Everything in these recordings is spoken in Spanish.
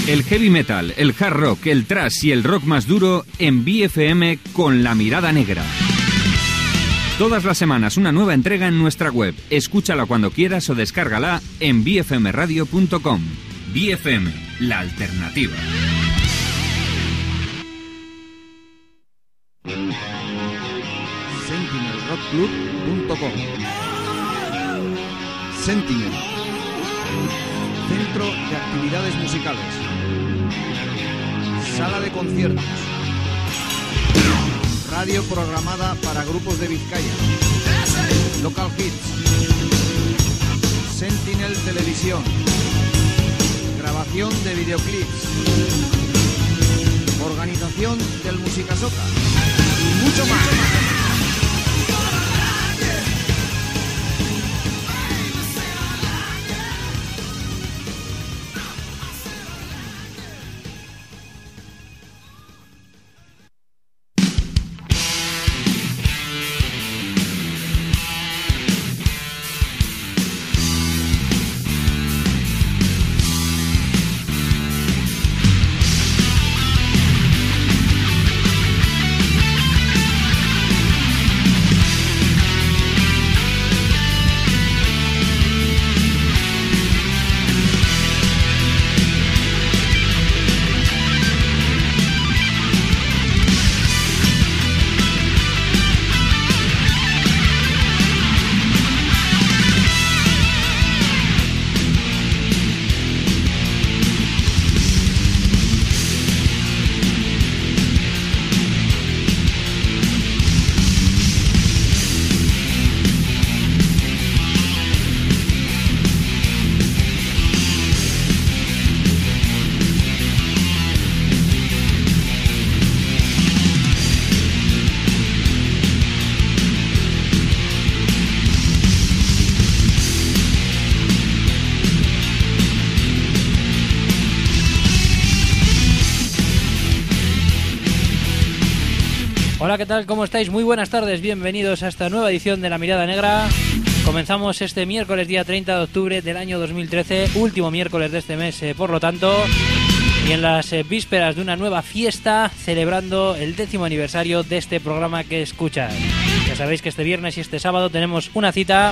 El heavy metal, el hard rock, el thrash y el rock más duro en BFM con La Mirada Negra. Todas las semanas una nueva entrega en nuestra web. Escúchala cuando quieras o descárgala en bfmradio.com. BFM, la alternativa. SentinelRockClub.com. Sentinel, centro de actividades musicales, sala de conciertos, radio programada para grupos de Vizcaya, local hits, Sentinel Televisión, grabación de videoclips, organización del Musicasoca y mucho más. Hola, ¿qué tal? ¿Cómo estáis? Muy buenas tardes, bienvenidos a esta nueva edición de La Mirada Negra. Comenzamos este miércoles día 30 de octubre del año 2013, último miércoles de este mes, por lo tanto, y en las vísperas de una nueva fiesta, celebrando el 10º aniversario de este programa que escuchas. Ya sabéis que este viernes y este sábado tenemos una cita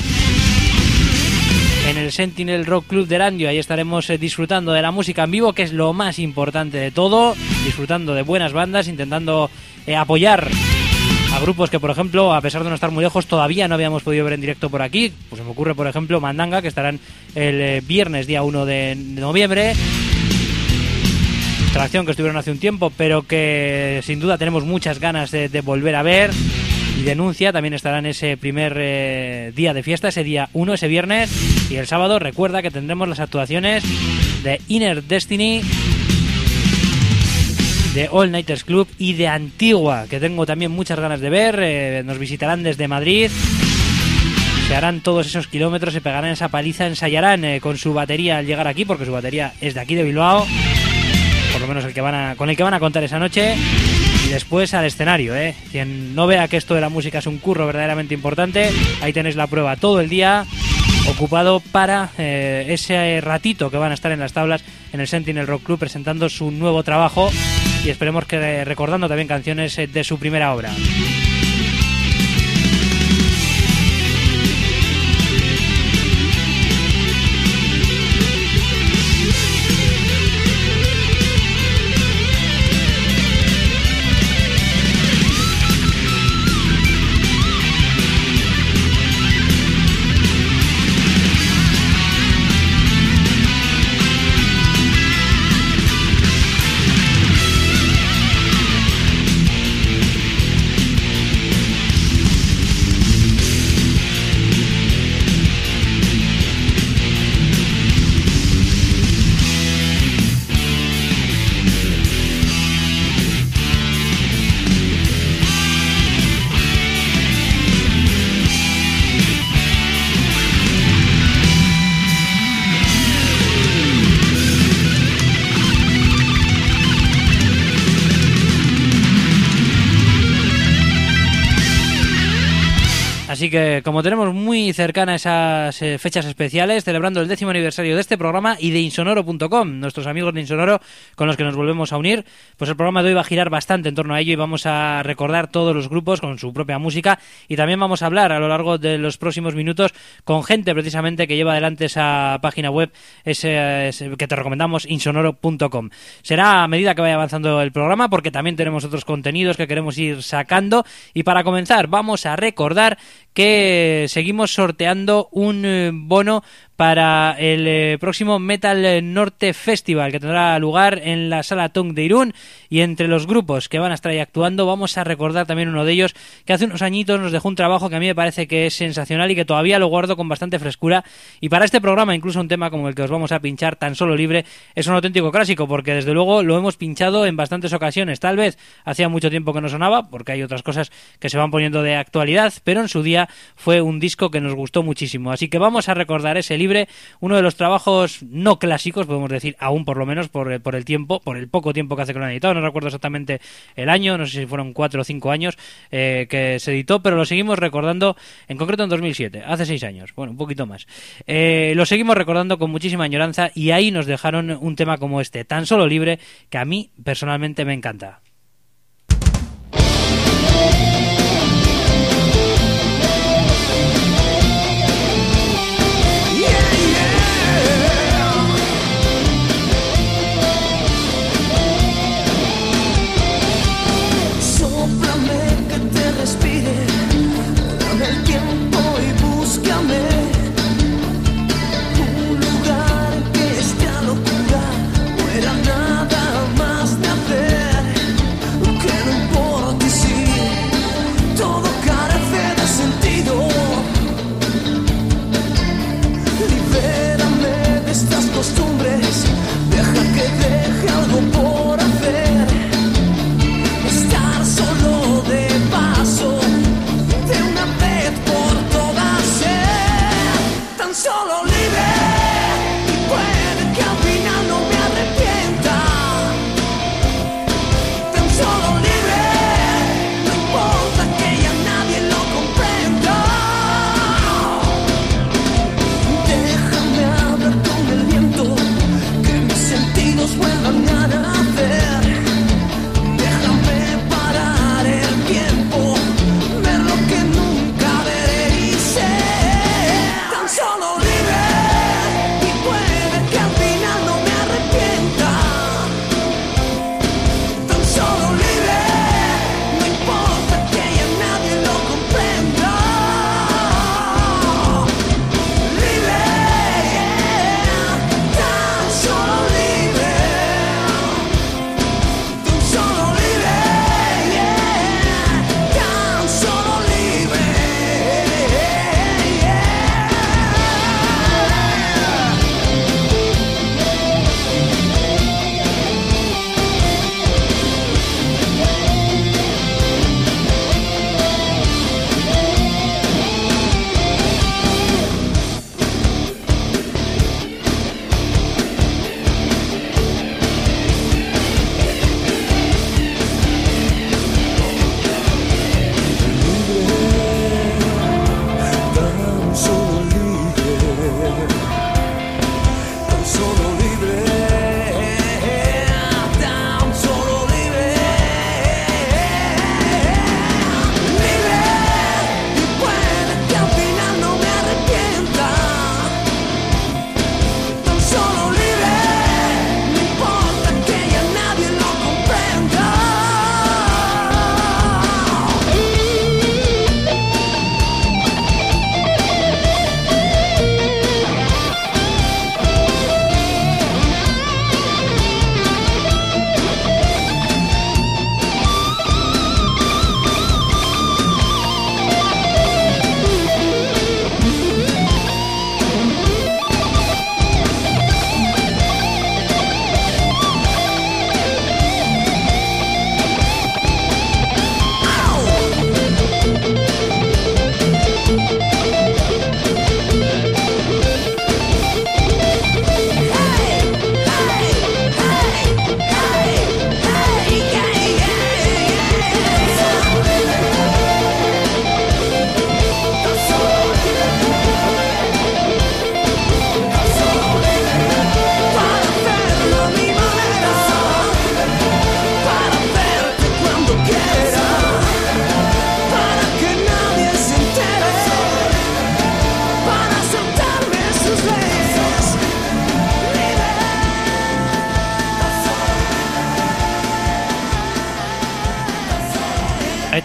en el Sentinel Rock Club de Erandio. Ahí estaremos disfrutando de la música en vivo, que es lo más importante de todo, disfrutando de buenas bandas, intentando apoyar a grupos que, por ejemplo, a pesar de no estar muy lejos, todavía no habíamos podido ver en directo por aquí. Pues se me ocurre, por ejemplo, Mandanga, que estarán el viernes día 1 de noviembre. Tracción, que estuvieron hace un tiempo, pero que sin duda tenemos muchas ganas de volver a ver. Y Denuncia también estará en ese primer día de fiesta, ese día 1, ese viernes. Y el sábado recuerda que tendremos las actuaciones de Inner Destiny, de All Nighters Club y de Antigua, que tengo también muchas ganas de ver. Nos visitarán desde Madrid, se harán todos esos kilómetros, se pegarán esa paliza, ensayarán con su batería al llegar aquí, porque su batería es de aquí de Bilbao, por lo menos con el que van a contar esa noche. Y después al escenario, quien no vea que esto de la música es un curro verdaderamente importante, ahí tenéis la prueba, todo el día ocupado para ese ratito que van a estar en las tablas en el Sentinel Rock Club presentando su nuevo trabajo, y esperemos que recordando también canciones de su primera obra. Así que como tenemos muy cercana esas fechas especiales, celebrando el 10º aniversario de este programa y de Insonoro.com, nuestros amigos de Insonoro con los que nos volvemos a unir, pues el programa de hoy va a girar bastante en torno a ello y vamos a recordar todos los grupos con su propia música, y también vamos a hablar a lo largo de los próximos minutos con gente precisamente que lleva adelante esa página web que te recomendamos, Insonoro.com. Será a medida que vaya avanzando el programa, porque también tenemos otros contenidos que queremos ir sacando, y para comenzar vamos a recordar que seguimos sorteando un bono para el próximo Metal Norte Festival, que tendrá lugar en la Sala Tonk de Irún, y entre los grupos que van a estar ahí actuando vamos a recordar también uno de ellos que hace unos añitos nos dejó un trabajo que a mí me parece que es sensacional y que todavía lo guardo con bastante frescura, y para este programa incluso un tema como el que os vamos a pinchar, Tan Solo Libre, es un auténtico clásico, porque desde luego lo hemos pinchado en bastantes ocasiones. Tal vez hacía mucho tiempo que no sonaba, porque hay otras cosas que se van poniendo de actualidad, pero en su día fue un disco que nos gustó muchísimo, así que vamos a recordar ese Libre, uno de los trabajos no clásicos, podemos decir, aún por lo menos por el tiempo, por el poco tiempo que hace que lo han editado. No recuerdo exactamente el año, no sé si fueron 4 o 5 años que se editó, pero lo seguimos recordando, en concreto en 2007, hace 6 años, bueno, un poquito más. Lo seguimos recordando con muchísima añoranza, y ahí nos dejaron un tema como este, Tan Solo Libre, que a mí personalmente me encanta. Nada más de hacer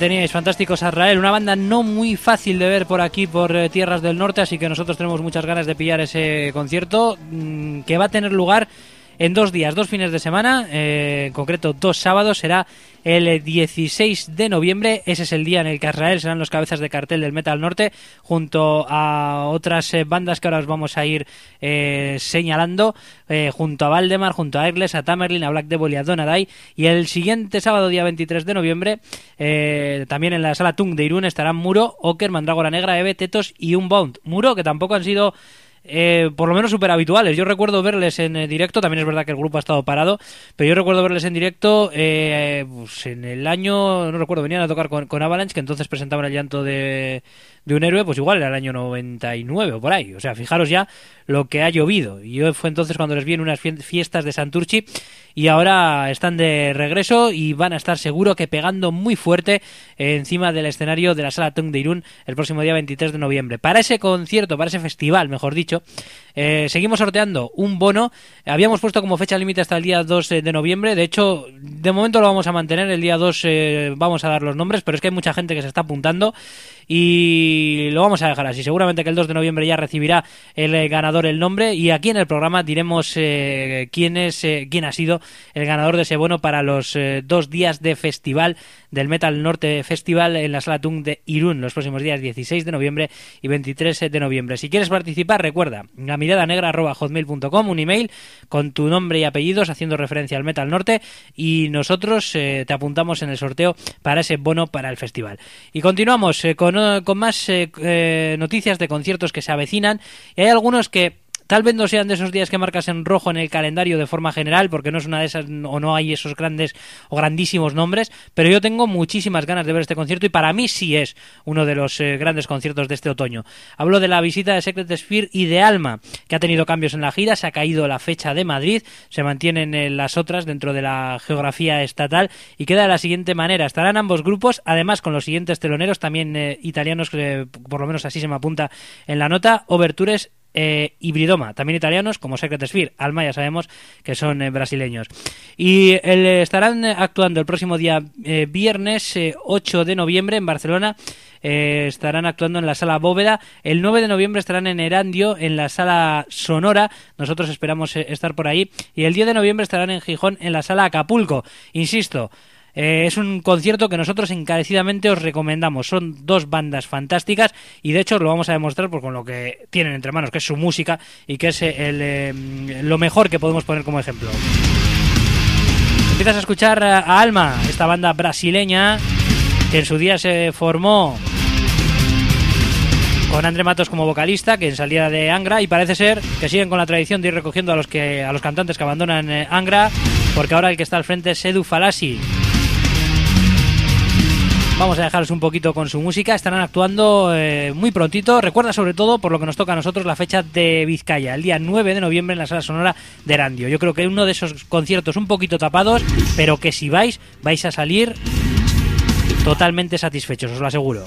teníais, fantásticos Azrael, una banda no muy fácil de ver por aquí, por tierras del norte, así que nosotros tenemos muchas ganas de pillar ese concierto que va a tener lugar en 2 días, 2 fines de semana, en concreto 2 sábados. Será el 16 de noviembre, ese es el día en el que Azrael serán los cabezas de cartel del Metal Norte, junto a otras bandas que ahora os vamos a ir señalando, junto a Valdemar, junto a Airless, a Tamerlane, a Black Devil y a Donadai. Y el siguiente sábado, día 23 de noviembre, también en la Sala Tung de Irún estarán Muro, Oker, Mandrágora Negra, Eve, Tetos y Unbound. Muro, que tampoco han sido por lo menos súper habituales. Yo recuerdo verles en directo, también es verdad que el grupo ha estado parado, pero yo recuerdo verles en directo pues en el año, no recuerdo, venían a tocar con Avalanche, que entonces presentaban El llanto de un héroe, pues igual era el año 99 o por ahí. O sea, fijaros ya lo que ha llovido. Y yo fue entonces cuando les vi en unas fiestas de Santurchi, y ahora están de regreso y van a estar seguro que pegando muy fuerte encima del escenario de la Sala Tung de Irún el próximo día 23 de noviembre. Para ese concierto, para ese festival, mejor dicho, seguimos sorteando un bono. Habíamos puesto como fecha límite hasta el día 2 de noviembre. De hecho, de momento lo vamos a mantener. El día 2 vamos a dar los nombres, pero es que hay mucha gente que se está apuntando y lo vamos a dejar así. Seguramente que el 2 de noviembre ya recibirá el ganador el nombre, y aquí en el programa diremos quién ha sido el ganador de ese bono para los 2 días de festival del Metal Norte Festival en la Sala Tung de Irún los próximos días 16 de noviembre y 23 de noviembre. Si quieres participar, recuerda, lamiradannegra@hotmail.com, un email con tu nombre y apellidos haciendo referencia al Metal Norte, y nosotros te apuntamos en el sorteo para ese bono para el festival. Y continuamos con más noticias de conciertos que se avecinan, y hay algunos que tal vez no sean de esos días que marcas en rojo en el calendario de forma general, porque no es una de esas, o no hay esos grandes o grandísimos nombres, pero yo tengo muchísimas ganas de ver este concierto, y para mí sí es uno de los grandes conciertos de este otoño. Hablo de la visita de Secret Sphere y de Alma, que ha tenido cambios en la gira. Se ha caído la fecha de Madrid, se mantienen las otras dentro de la geografía estatal, y queda de la siguiente manera: estarán ambos grupos, además con los siguientes teloneros, también italianos, por lo menos así se me apunta en la nota: Overtures, Hybridoma, también italianos, como Secret Sphere. Alma ya sabemos que son brasileños. Y estarán actuando el próximo día viernes 8 de noviembre en Barcelona. Estarán actuando en la Sala Bóveda. El 9 de noviembre estarán en Erandio, en la Sala Sonora. Nosotros esperamos estar por ahí. Y el 10 de noviembre estarán en Gijón, en la Sala Acapulco. Insisto, es un concierto que nosotros encarecidamente os recomendamos. Son 2 bandas fantásticas, y de hecho lo vamos a demostrar con lo que tienen entre manos, que es su música, y que es lo mejor que podemos poner como ejemplo. Empiezas a escuchar a Alma, esta banda brasileña que en su día se formó con André Matos como vocalista, que salía de Angra, y parece ser que siguen con la tradición de ir recogiendo a los cantantes que abandonan Angra, porque ahora el que está al frente es Edu Falassi. Vamos a dejaros un poquito con su música. Estarán actuando muy prontito. Recuerda sobre todo, por lo que nos toca a nosotros, la fecha de Vizcaya, el día 9 de noviembre en la Sala Sonora de Erandio. Yo creo que es uno de esos conciertos un poquito tapados, pero que si vais a salir totalmente satisfechos, os lo aseguro.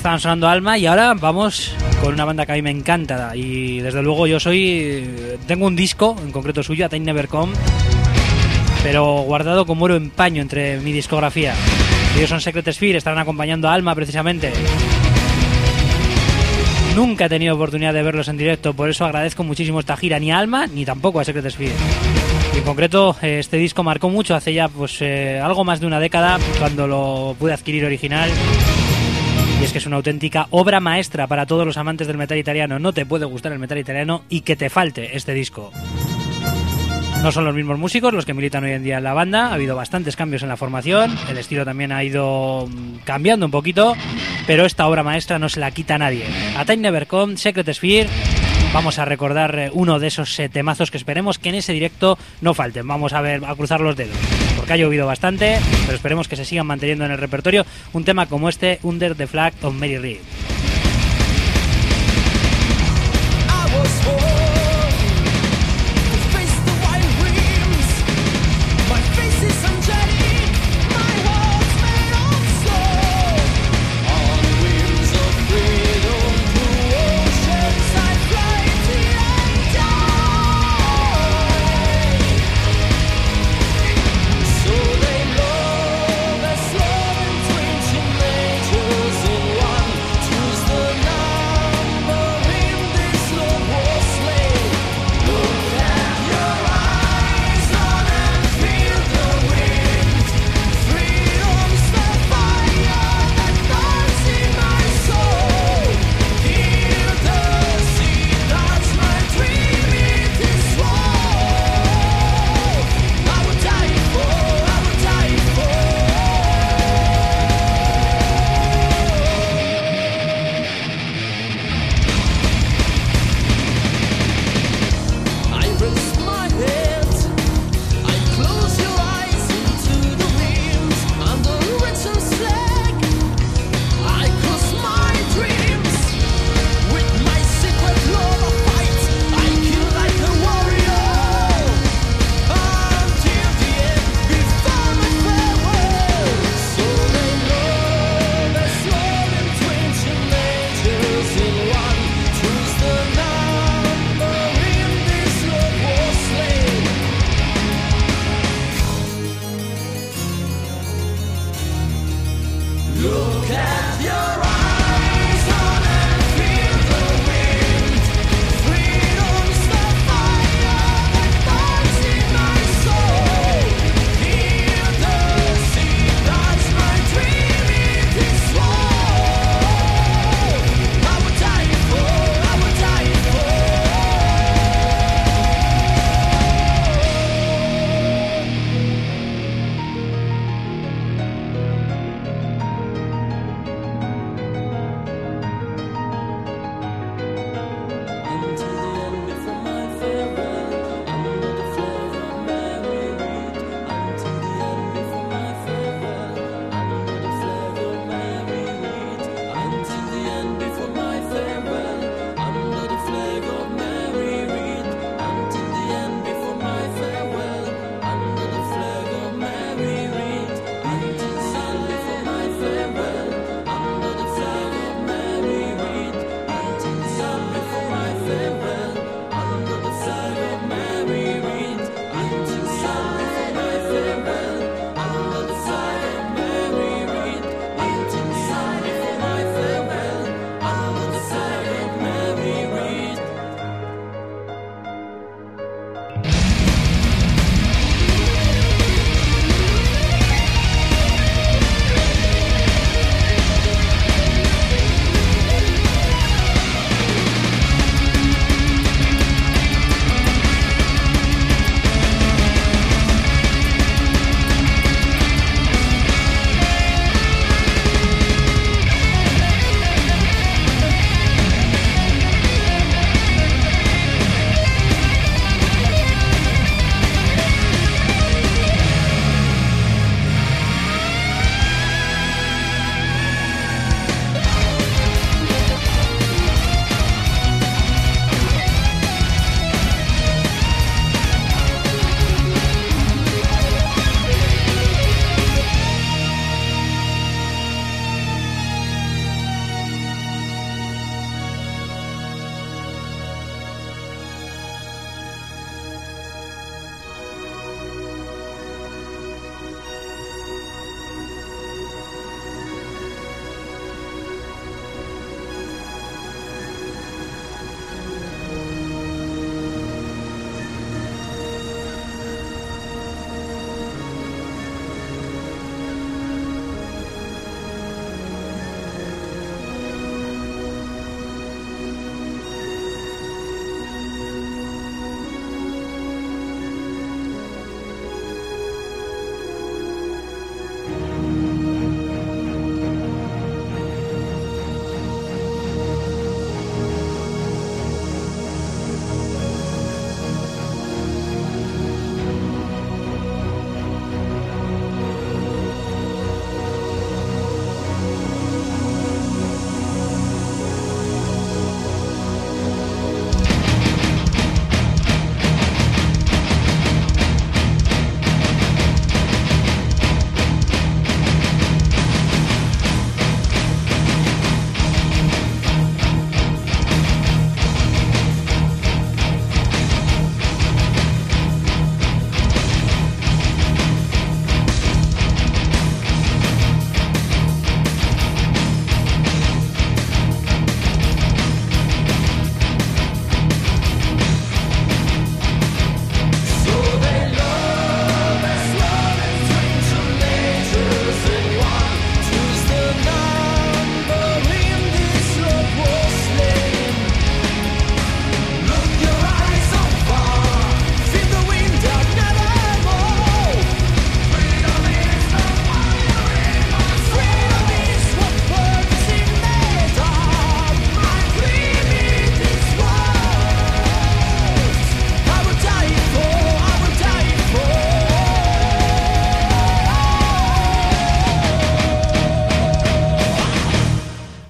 estaban sonando Alma y ahora vamos con una banda que a mí me encanta y desde luego tengo un disco en concreto suyo, A Time Never Come, pero guardado como oro en paño entre mi discografía. Ellos son Secret Sphere, estarán acompañando a Alma precisamente. Nunca he tenido oportunidad de verlos en directo, por eso agradezco muchísimo esta gira, ni a Alma ni tampoco a Secret Sphere. Y en concreto este disco marcó mucho hace ya algo más de una década cuando lo pude adquirir original. Y es que es una auténtica obra maestra para todos los amantes del metal italiano. No te puede gustar el metal italiano y que te falte este disco. No son los mismos músicos los que militan hoy en día en la banda, ha habido bastantes cambios en la formación, el estilo también ha ido cambiando un poquito, pero esta obra maestra no se la quita a nadie. A Time Never Come, Secret Sphere, vamos a recordar uno de esos temazos que esperemos que en ese directo no falten. Vamos a cruzar los dedos, porque ha llovido bastante, pero esperemos que se sigan manteniendo en el repertorio un tema como este, Under the Flag of Mary Read. To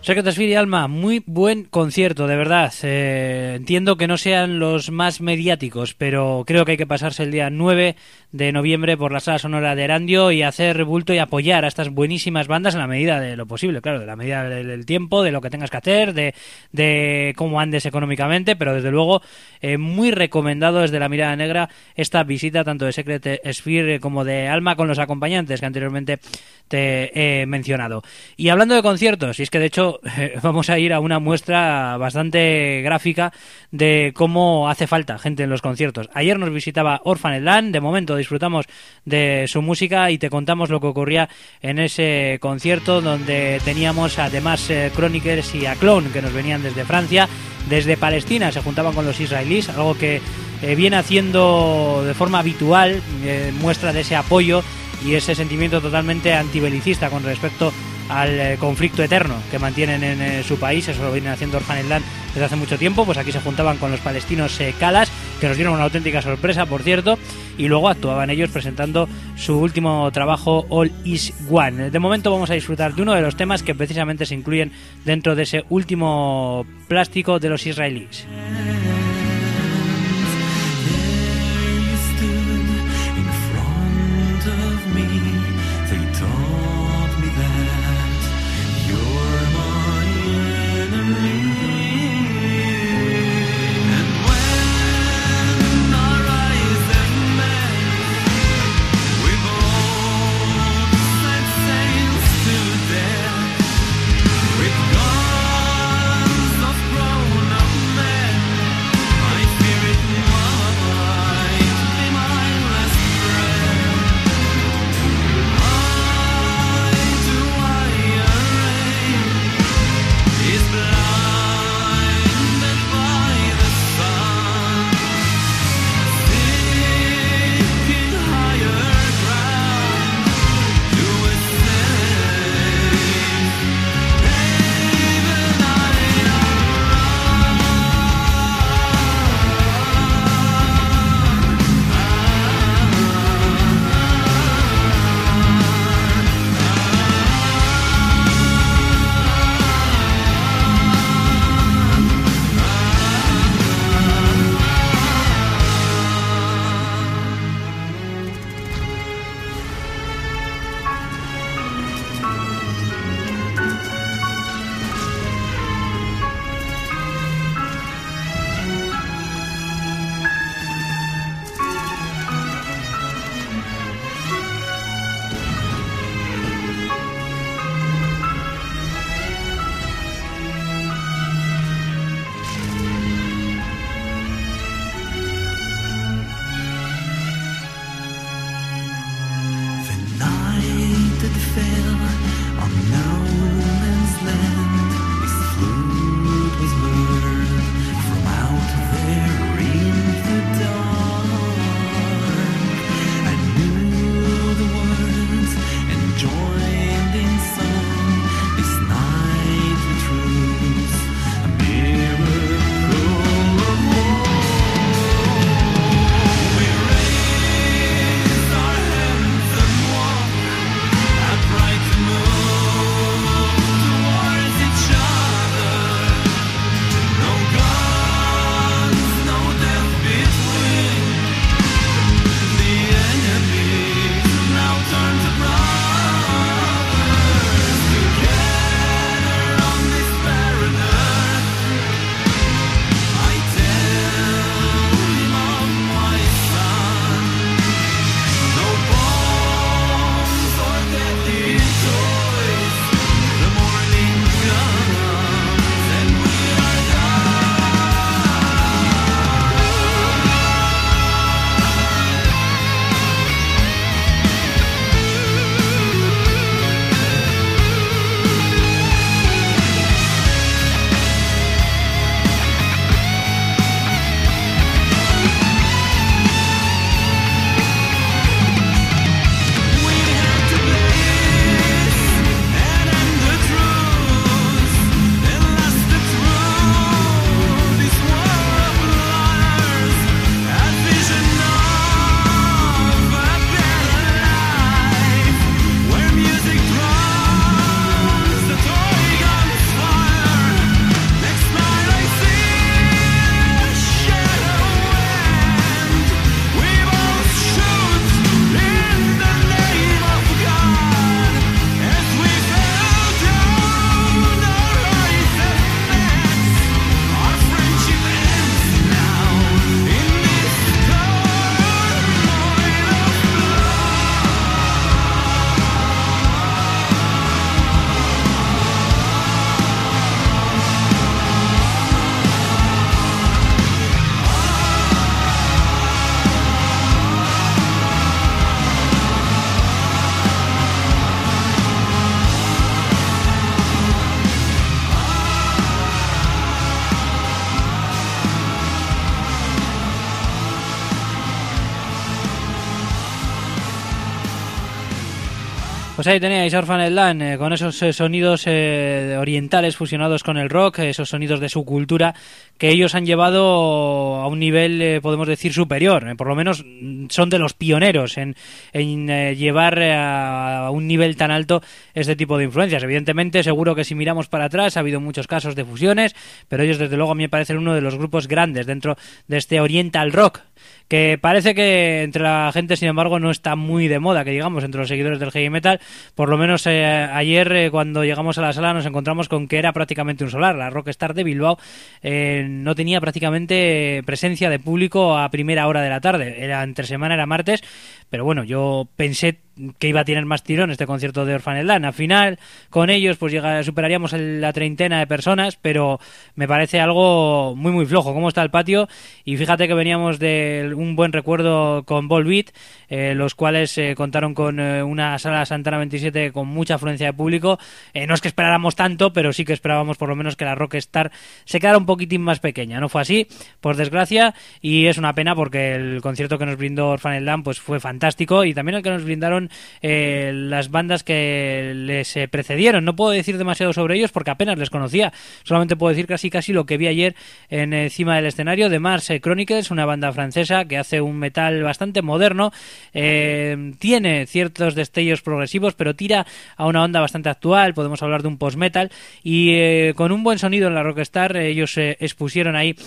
Secret Sphere y Alma, muy buen concierto, de verdad. Entiendo que no sean los más mediáticos, pero creo que hay que pasarse el día 9 de noviembre por la Sala Sonora de Erandio y hacer bulto y apoyar a estas buenísimas bandas en la medida de lo posible, claro, de la medida del tiempo, de lo que tengas que hacer, de cómo andes económicamente, pero desde luego muy recomendado desde La Mirada Negra esta visita tanto de Secret Sphere como de Alma con los acompañantes que anteriormente te he mencionado. Y hablando de conciertos, y es que de hecho vamos a ir a una muestra bastante gráfica de cómo hace falta gente en los conciertos. Ayer nos visitaba Orphaned Land, de momento disfrutamos de su música y te contamos lo que ocurría en ese concierto donde teníamos además Chronicles y a Clone que nos venían desde Francia, desde Palestina se juntaban con los israelíes, algo que viene haciendo de forma habitual, muestra de ese apoyo y ese sentimiento totalmente antibelicista con respecto al conflicto eterno que mantienen en su país. Eso lo vienen haciendo Orphaned Land desde hace mucho tiempo. Pues aquí se juntaban con los palestinos Calas, que nos dieron una auténtica sorpresa, por cierto, y luego actuaban ellos presentando su último trabajo, All Is One. De momento vamos a disfrutar de uno de los temas que precisamente se incluyen dentro de ese último plástico de los israelíes. Right to move. Pues ahí teníais Orphaned Land con esos sonidos orientales fusionados con el rock, esos sonidos de su cultura que ellos han llevado a un nivel, podemos decir, superior. Por lo menos son de los pioneros en llevar a un nivel tan alto este tipo de influencias. Evidentemente, seguro que si miramos para atrás ha habido muchos casos de fusiones, pero ellos desde luego a mí me parecen uno de los grupos grandes dentro de este Oriental Rock, que parece que entre la gente, sin embargo, no está muy de moda, que digamos, entre los seguidores del heavy metal. Por lo menos ayer, cuando llegamos a la sala, nos encontramos con que era prácticamente un solar. La Rockstar de Bilbao no tenía prácticamente presencia de público a primera hora de la tarde. Era entre semana, era martes, pero bueno, yo pensé que iba a tener más tirón este concierto de Orphaned Land. Al final, con ellos, pues superaríamos la treintena de personas, pero me parece algo muy muy flojo. ¿Cómo está el patio? Y fíjate que veníamos de un buen recuerdo con Volbeat, los cuales contaron con una sala Santana 27 con mucha afluencia de público. No es que esperáramos tanto, pero sí que esperábamos por lo menos que la Rockstar se quedara un poquitín más pequeña. No fue así, por desgracia, y es una pena porque el concierto que nos brindó Orphaned Land pues fue fantástico, y también el que nos brindaron las bandas que les precedieron. No puedo decir demasiado sobre ellos porque apenas les conocía, solamente puedo decir casi lo que vi ayer encima del escenario de Mars Chronicles, una banda francesa que hace un metal bastante moderno, tiene ciertos destellos progresivos, pero tira a una onda bastante actual. Podemos hablar de un post-metal, y con un buen sonido en la Rockstar ellos expusieron ahí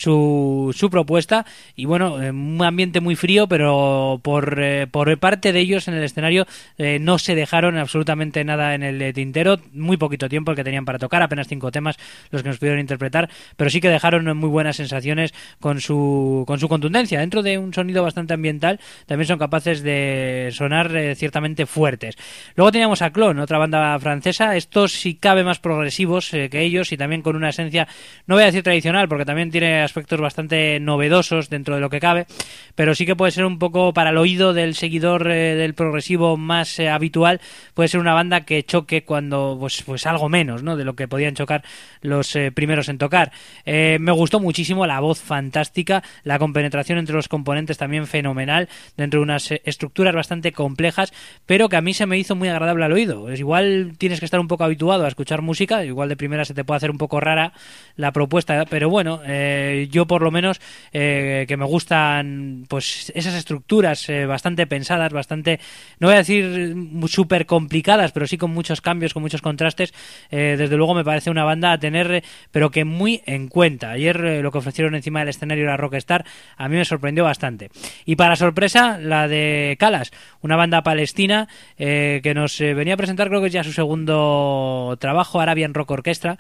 su propuesta, y bueno, un ambiente muy frío, pero por parte de ellos en el escenario no se dejaron absolutamente nada en el tintero. Muy poquito tiempo el que tenían para tocar, apenas 5 temas los que nos pudieron interpretar, pero sí que dejaron muy buenas sensaciones con su contundencia. Dentro de un sonido bastante ambiental, también son capaces de sonar ciertamente fuertes. Luego teníamos a Clone, otra banda francesa, estos sí cabe más progresivos que ellos, y también con una esencia, no voy a decir tradicional, porque también tiene aspectos bastante novedosos dentro de lo que cabe, pero sí que puede ser un poco para el oído del seguidor del progresivo más habitual, puede ser una banda que choque cuando pues algo menos, ¿no?, de lo que podían chocar los primeros en tocar. Me gustó muchísimo, la voz fantástica, la compenetración entre los componentes también fenomenal, dentro de unas estructuras bastante complejas, pero que a mí se me hizo muy agradable al oído. Igual tienes que estar un poco habituado a escuchar música, igual de primera se te puede hacer un poco rara la propuesta, pero bueno, yo por lo menos que me gustan pues esas estructuras bastante pensadas, bastante, no voy a decir súper complicadas, pero sí con muchos cambios, con muchos contrastes. Desde luego me parece una banda a tener, pero que muy en cuenta. Ayer lo que ofrecieron encima del escenario la Rockstar a mí me sorprendió bastante. Y para sorpresa, la de Calas, una banda palestina que nos venía a presentar, creo que es ya su segundo trabajo, Arabian Rock Orchestra,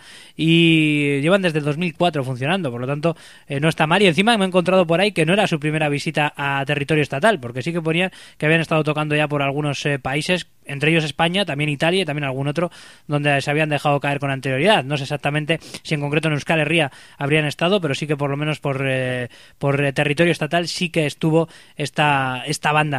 y llevan desde el 2004 funcionando, por lo tanto no está mal. Y encima me he encontrado por ahí que no era su primera visita a territorio estatal, porque sí que ponían que habían estado tocando ya por algunos países, entre ellos España, también Italia y también algún otro donde se habían dejado caer con anterioridad. No sé exactamente si en concreto en Euskal Herria habrían estado, pero sí que por lo menos por territorio estatal sí que estuvo esta banda.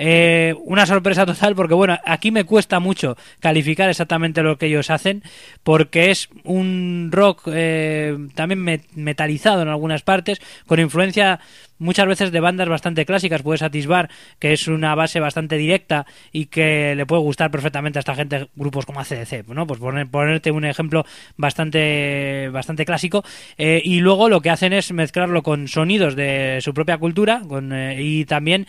Una sorpresa total, porque bueno, aquí me cuesta mucho calificar exactamente lo que ellos hacen, porque es un rock también metalizado en algunas partes, con influencia muchas veces de bandas bastante clásicas. Puedes atisbar que es una base bastante directa y que le puede gustar perfectamente a esta gente grupos como AC/DC, ¿no? Pues ponerte un ejemplo bastante clásico, y luego lo que hacen es mezclarlo con sonidos de su propia cultura, y también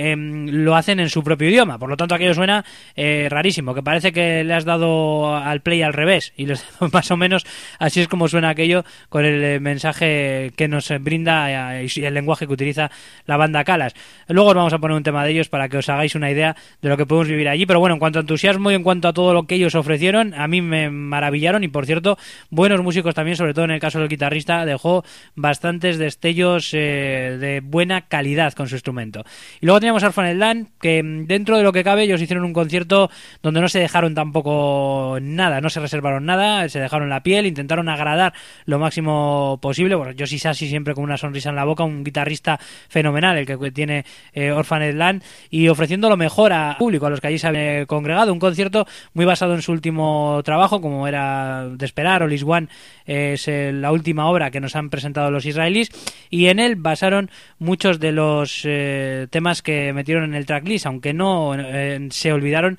lo hacen en su propio idioma. Por lo tanto, aquello suena rarísimo, que parece que le has dado al play al revés, y más o menos así es como suena aquello, con el mensaje que nos brinda y el lenguaje que utiliza la banda Calas. Luego os vamos a poner un tema de ellos para que os hagáis una idea de lo que podemos vivir allí, pero bueno, en cuanto a entusiasmo y en cuanto a todo lo que ellos ofrecieron, a mí me maravillaron. Y por cierto, buenos músicos también, sobre todo en el caso del guitarrista, dejó bastantes destellos de buena calidad con su instrumento. Y luego teníamos a Orphaned Land, que dentro de lo que cabe ellos hicieron un concierto donde no se dejaron tampoco nada, no se reservaron nada, se dejaron la piel, intentaron agradar lo máximo posible. Bueno, Yoshi Sashi siempre con una sonrisa en la boca, un guitarrista fenomenal el que tiene Orphaned Land, y ofreciendo lo mejor al público, a los que allí se han congregado. Un concierto muy basado en su último trabajo, como era de esperar. All Is One es la última obra que nos han presentado los israelíes, y en él basaron muchos de los temas que metieron en el tracklist, aunque no se olvidaron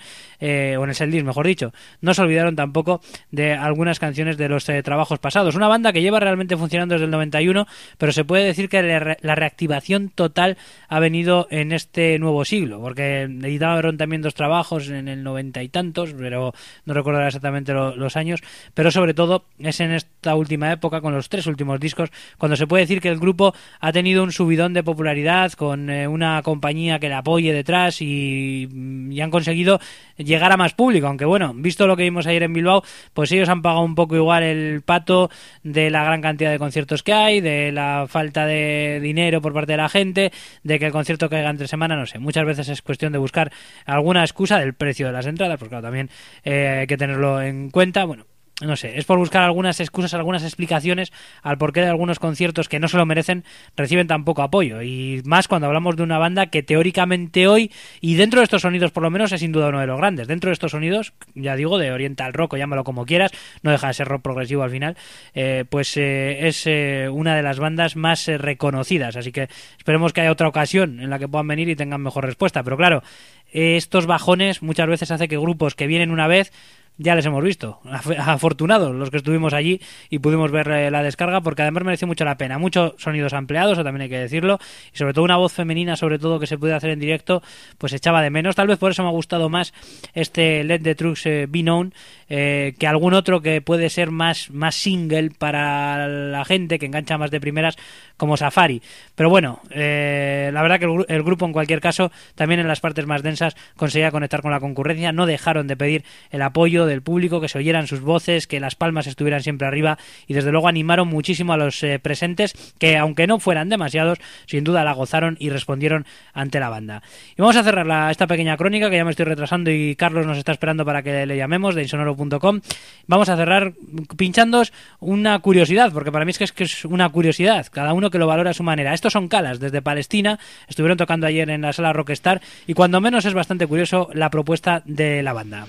o en el setlist, mejor dicho, no se olvidaron tampoco de algunas canciones de los trabajos pasados. Una banda que lleva realmente funcionando desde el 91, pero se puede decir que la reactivación total ha venido en este nuevo siglo, porque editaron también 2 trabajos en el 90 y tantos, pero no recuerdo exactamente los años, pero sobre todo es en esta última época, con los 3 últimos discos, cuando se puede decir que el grupo ha tenido un subidón de popularidad con una compañía que le apoye detrás y han conseguido llegar a más público, aunque bueno, visto lo que vimos ayer en Bilbao, pues ellos han pagado un poco igual el pato de la gran cantidad de conciertos que hay, de la falta de dinero por parte de la gente, de que el concierto caiga entre semana, no sé, muchas veces es cuestión de buscar alguna excusa del precio de las entradas, porque claro, también hay que tenerlo en cuenta, bueno, no sé, es por buscar algunas excusas, algunas explicaciones al porqué de algunos conciertos que no se lo merecen reciben tan poco apoyo, y más cuando hablamos de una banda que teóricamente hoy, y dentro de estos sonidos por lo menos, es sin duda uno de los grandes. Dentro de estos sonidos, ya digo, de oriental rock o llámalo como quieras, no deja de ser rock progresivo al final, es una de las bandas más reconocidas, así que esperemos que haya otra ocasión en la que puedan venir y tengan mejor respuesta, pero claro, estos bajones muchas veces hace que grupos que vienen una vez, ya les hemos visto, afortunados los que estuvimos allí y pudimos ver la descarga, porque además mereció mucho la pena, muchos sonidos ampliados, eso también hay que decirlo, y sobre todo una voz femenina, sobre todo, que se puede hacer en directo, pues echaba de menos. Tal vez por eso me ha gustado más este Let the Truth Be Known que algún otro que puede ser más single para la gente, que engancha más de primeras, como Safari. Pero bueno, la verdad que el grupo, en cualquier caso, también en las partes más densas conseguía conectar con la concurrencia, no dejaron de pedir el apoyo del público, que se oyeran sus voces, que las palmas estuvieran siempre arriba, y desde luego animaron muchísimo a los presentes, que aunque no fueran demasiados, sin duda la gozaron y respondieron ante la banda. Y vamos a cerrar esta pequeña crónica, que ya me estoy retrasando y Carlos nos está esperando para que le llamemos, de insonoro.com. Vamos a cerrar pinchándoos una curiosidad, porque para mí es que es una curiosidad, cada uno que lo valora a su manera. Estos son Calas, desde Palestina, estuvieron tocando ayer en la sala Rockstar, y cuando menos es bastante curioso la propuesta de la banda.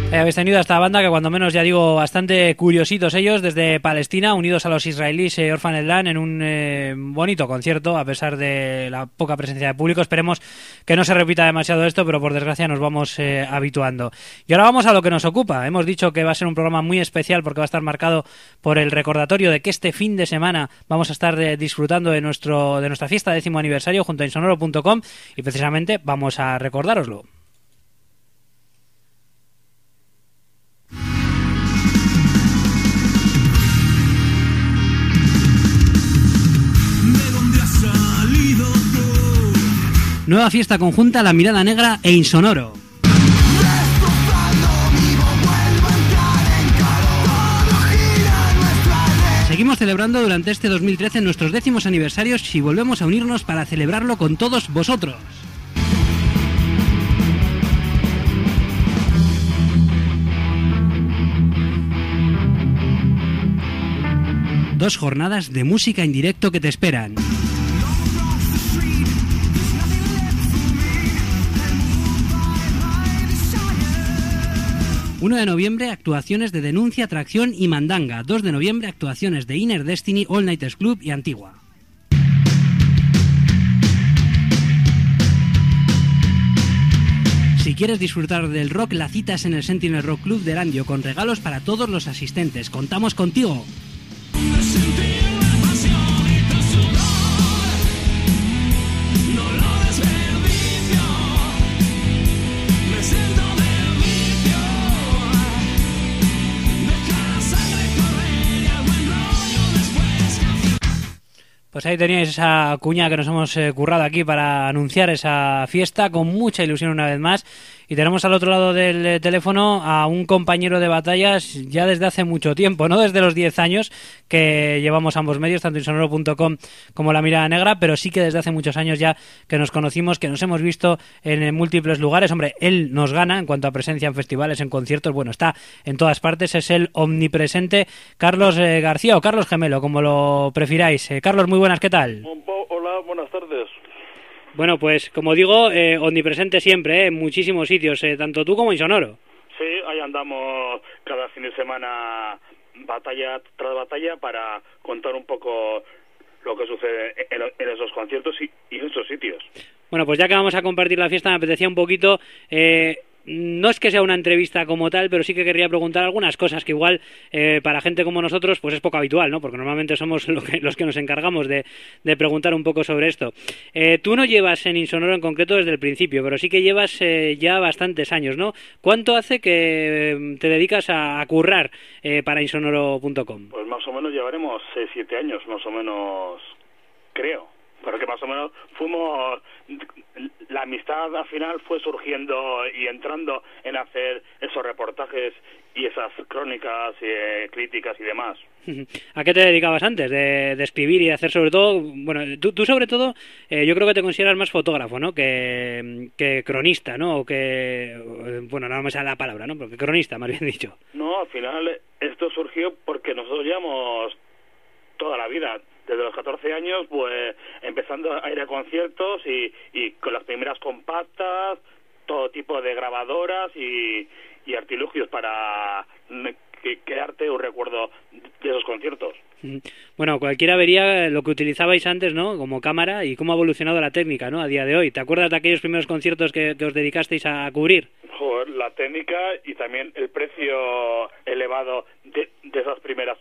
Habéis tenido a esta banda que cuando menos, ya digo, bastante curiositos ellos, desde Palestina, unidos a los israelíes Orphaned Land en un bonito concierto, a pesar de la poca presencia de público. Esperemos que no se repita demasiado esto, pero por desgracia nos vamos habituando. Y ahora vamos a lo que nos ocupa. Hemos dicho que va a ser un programa muy especial porque va a estar marcado por el recordatorio de que este fin de semana vamos a estar disfrutando de nuestra fiesta 10º aniversario junto a insonoro.com y precisamente vamos a recordároslo. Nueva fiesta conjunta La Mirada Negra e Insonoro. Seguimos celebrando durante este 2013 nuestros 10º aniversarios y volvemos a unirnos para celebrarlo con todos vosotros. Dos jornadas de música en directo que te esperan. 1 de noviembre, actuaciones de Denuncia, Tracción y Mandanga. 2 de noviembre, actuaciones de Inner Destiny, All Nighters Club y Antigua. Si quieres disfrutar del rock, la cita es en el Sentinel Rock Club de Erandio, con regalos para todos los asistentes. ¡Contamos contigo! Pues ahí teníais esa cuña que nos hemos currado aquí para anunciar esa fiesta con mucha ilusión una vez más. Y tenemos al otro lado del teléfono a un compañero de batallas ya desde hace mucho tiempo, no desde los 10 años que llevamos ambos medios, tanto insonoro.com como La Mirada Negra, pero sí que desde hace muchos años ya que nos conocimos, que nos hemos visto en múltiples lugares. Hombre, él nos gana en cuanto a presencia en festivales, en conciertos, bueno, está en todas partes, es el omnipresente Carlos García o Carlos Gemelo, como lo prefiráis. Carlos, muy buenas, ¿qué tal? Hola, buenas tardes. Bueno, pues como digo, omnipresente siempre, en muchísimos sitios, tanto tú como Insonoro. Sí, ahí andamos cada fin de semana, batalla tras batalla, para contar un poco lo que sucede en esos conciertos y en esos sitios. Bueno, pues ya que vamos a compartir la fiesta, me apetecía un poquito... no es que sea una entrevista como tal, pero sí que querría preguntar algunas cosas que igual para gente como nosotros pues es poco habitual, ¿no? Porque normalmente somos los que nos encargamos de preguntar un poco sobre esto. Tú no llevas en Insonoro en concreto desde el principio, pero sí que llevas ya bastantes años, ¿no? ¿Cuánto hace que te dedicas a currar para insonoro.com? Pues más o menos llevaremos 6-7 años, más o menos, creo. Porque más o menos fuimos... La amistad al final fue surgiendo y entrando en hacer esos reportajes y esas crónicas, críticas y demás. ¿A qué te dedicabas antes de escribir y de hacer sobre todo? Bueno, tú sobre todo, yo creo que te consideras más fotógrafo, ¿no? Que cronista, ¿no? O que... Bueno, no me sale la palabra, ¿no? Porque cronista, más bien dicho. No, al final esto surgió porque nosotros llevamos toda la vida... Desde los 14 años, pues, empezando a ir a conciertos y con las primeras compactas, todo tipo de grabadoras y artilugios para crearte un recuerdo de esos conciertos. Bueno, cualquiera vería lo que utilizabais antes, ¿no? Como cámara y cómo ha evolucionado la técnica, ¿no? A día de hoy. ¿Te acuerdas de aquellos primeros conciertos que os dedicasteis a cubrir? Joder, la técnica y también el precio elevado de esas primeras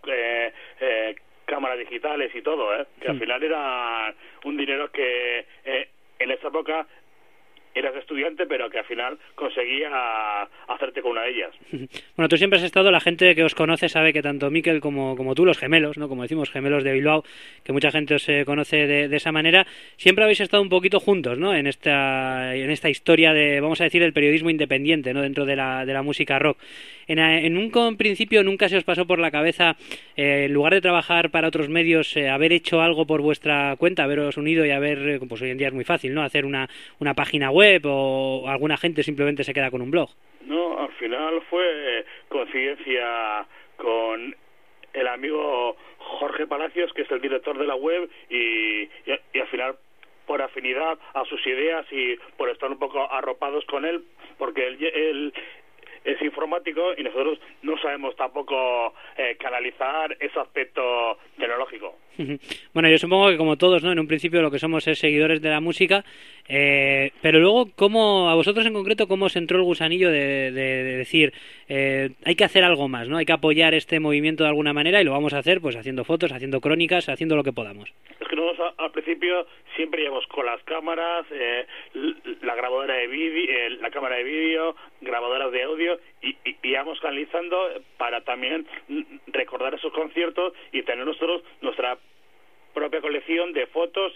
cámaras digitales y todo, que al final era un dinero que en esa época eras estudiante, pero que al final conseguía hacerte con una de ellas. Bueno, tú siempre has estado, la gente que os conoce sabe que tanto Mikel como tú, los gemelos, ¿no? Como decimos, gemelos de Bilbao, que mucha gente os conoce de esa manera, siempre habéis estado un poquito juntos, ¿no? En esta historia de, vamos a decir, el periodismo independiente, ¿no? Dentro de la música rock. En un principio nunca se os pasó por la cabeza, en lugar de trabajar para otros medios, haber hecho algo por vuestra cuenta, haberos unido y haber, pues hoy en día es muy fácil, ¿no? Hacer una página web, o alguna gente simplemente se queda con un blog. No, al final fue coincidencia con el amigo Jorge Palacios, que es el director de la web, y al final por afinidad a sus ideas y por estar un poco arropados con él, porque él es informático y nosotros no sabemos tampoco canalizar ese aspecto tecnológico. Bueno, yo supongo que como todos, ¿no? En un principio lo que somos es seguidores de la música, pero luego, ¿cómo, a vosotros en concreto, cómo os entró el gusanillo de decir, hay que hacer algo más, ¿no? Hay que apoyar este movimiento de alguna manera y lo vamos a hacer pues haciendo fotos, haciendo crónicas, haciendo lo que podamos? Es que nosotros al principio siempre íbamos con las cámaras, la grabadora de vídeo, la cámara de vídeo, grabadoras de audio y íbamos canalizando para también recordar esos conciertos y tener nosotros nuestra propia colección de fotos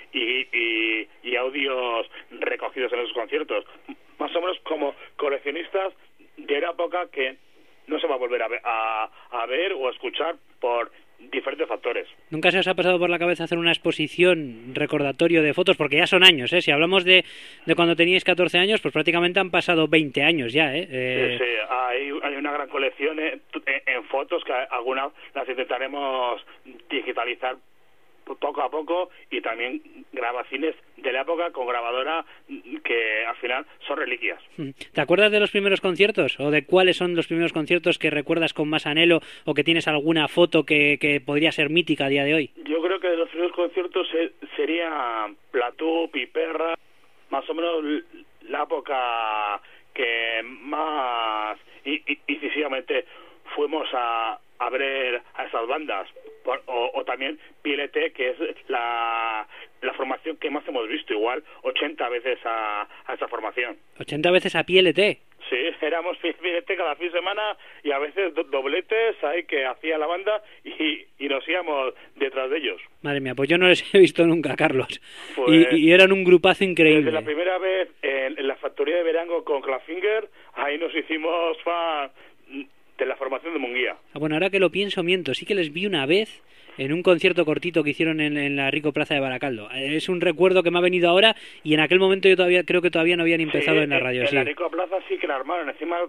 y audios recogidos en esos conciertos, más o menos como coleccionistas de una época que no se va a volver a ver o a escuchar por diferentes factores. ¿Nunca se os ha pasado por la cabeza hacer una exposición recordatorio de fotos? Porque ya son años, ¿eh? Si hablamos de cuando teníais 14 años, pues prácticamente han pasado 20 años ya, ¿eh? Sí, hay una gran colección en fotos que algunas las intentaremos digitalizar poco a poco y también grabaciones de la época con grabadora que al final son reliquias. ¿Te acuerdas de los primeros conciertos o de cuáles son los primeros conciertos que recuerdas con más anhelo o que tienes alguna foto que podría ser mítica a día de hoy? Yo creo que de los primeros conciertos sería Platú, Piperra, más o menos la época que más incisivamente fuimos a ver a esas bandas, o también PLT, que es la formación que más hemos visto, igual 80 veces a esa formación. 80 veces a PLT. Sí, éramos PLT cada fin de semana y a veces dobletes ahí que hacía la banda y nos íbamos detrás de ellos. Madre mía, pues yo no les he visto nunca, Carlos. Pues, y eran un grupazo increíble. Desde la primera vez en la factoría de Verango con Clapfinger, ahí nos hicimos fan de la formación de Munguía. Bueno, ahora que lo pienso, miento. Sí que les vi una vez en un concierto cortito que hicieron en la Rico Plaza de Baracaldo. Es un recuerdo que me ha venido ahora y en aquel momento yo creo que todavía no habían empezado en la radio. En la Rico Plaza sí que la armaron. Encima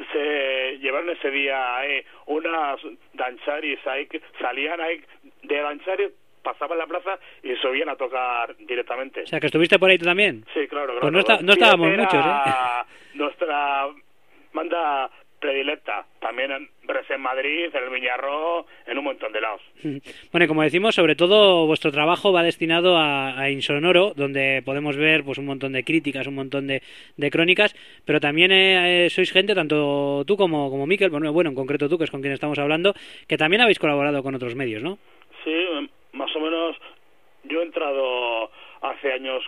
se llevaron ese día unas dancharis ahí que salían ahí de dancharis, pasaban la plaza y subían a tocar directamente. O sea, que estuviste por ahí tú también. Sí, claro. Pues no estábamos muchos, Nuestra banda predilecta, también en Madrid, en el Viñarro, en un montón de lados. Bueno, y como decimos, sobre todo vuestro trabajo va destinado a Insonoro, donde podemos ver pues un montón de críticas, un montón de crónicas, pero también sois gente, tanto tú como Miquel, bueno, en concreto tú, que es con quien estamos hablando, que también habéis colaborado con otros medios, ¿no? Sí, más o menos. Yo he entrado hace años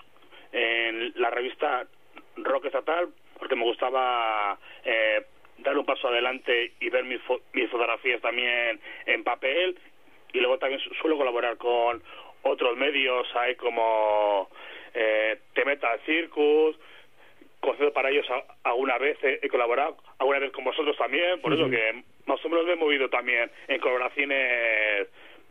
en la revista Rock Estatal porque me gustaba dar un paso adelante y ver mis fotografías también en papel, y luego también suelo colaborar con otros medios ahí como T-Metal Circus, concedo para ellos alguna vez, he colaborado alguna vez con vosotros también, por eso que más o menos me he movido también en colaboraciones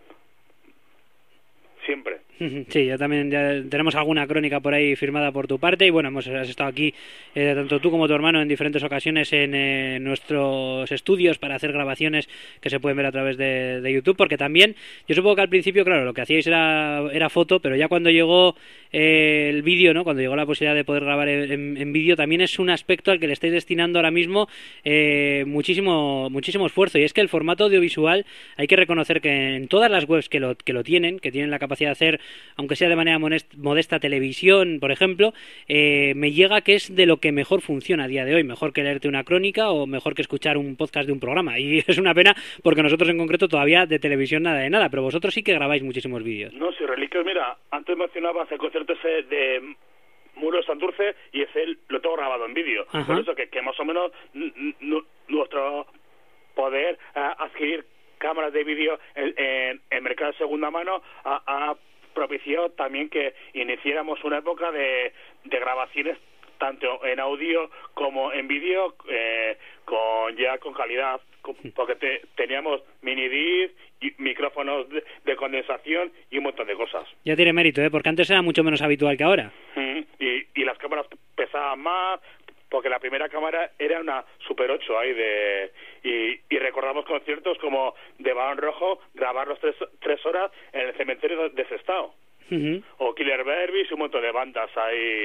siempre. Sí, ya también tenemos alguna crónica por ahí firmada por tu parte y bueno, has estado aquí tanto tú como tu hermano en diferentes ocasiones en nuestros estudios para hacer grabaciones que se pueden ver a través de YouTube, porque también, yo supongo que al principio, claro, lo que hacíais era foto, pero ya cuando llegó el vídeo, ¿no? Cuando llegó la posibilidad de poder grabar en vídeo, también es un aspecto al que le estáis destinando ahora mismo muchísimo esfuerzo, y es que el formato audiovisual hay que reconocer que en todas las webs que lo tienen la capacidad de hacer, aunque sea de manera modesta, televisión, por ejemplo, me llega que es de lo que mejor funciona a día de hoy, mejor que leerte una crónica o mejor que escuchar un podcast de un programa, y es una pena porque nosotros en concreto todavía de televisión nada de nada, pero vosotros sí que grabáis muchísimos vídeos. No, sí, Reliquios, mira, antes mencionabas el concierto ese de Muro de Santurce y ese lo tengo grabado en vídeo, por eso que más o menos nuestro poder adquirir cámaras de vídeo en el mercado de segunda mano ha propiciado también que iniciáramos una época de grabaciones tanto en audio como en vídeo con calidad, porque teníamos mini disc y micrófonos de condensación y un montón de cosas. Ya tiene mérito, porque antes era mucho menos habitual que ahora. Y las cámaras pesaban más, porque la primera cámara era una Super 8 ahí y recordamos conciertos como de Balón Rojo, grabarlos 3 horas en el cementerio de Sestao, o Killer Berbis y un montón de bandas ahí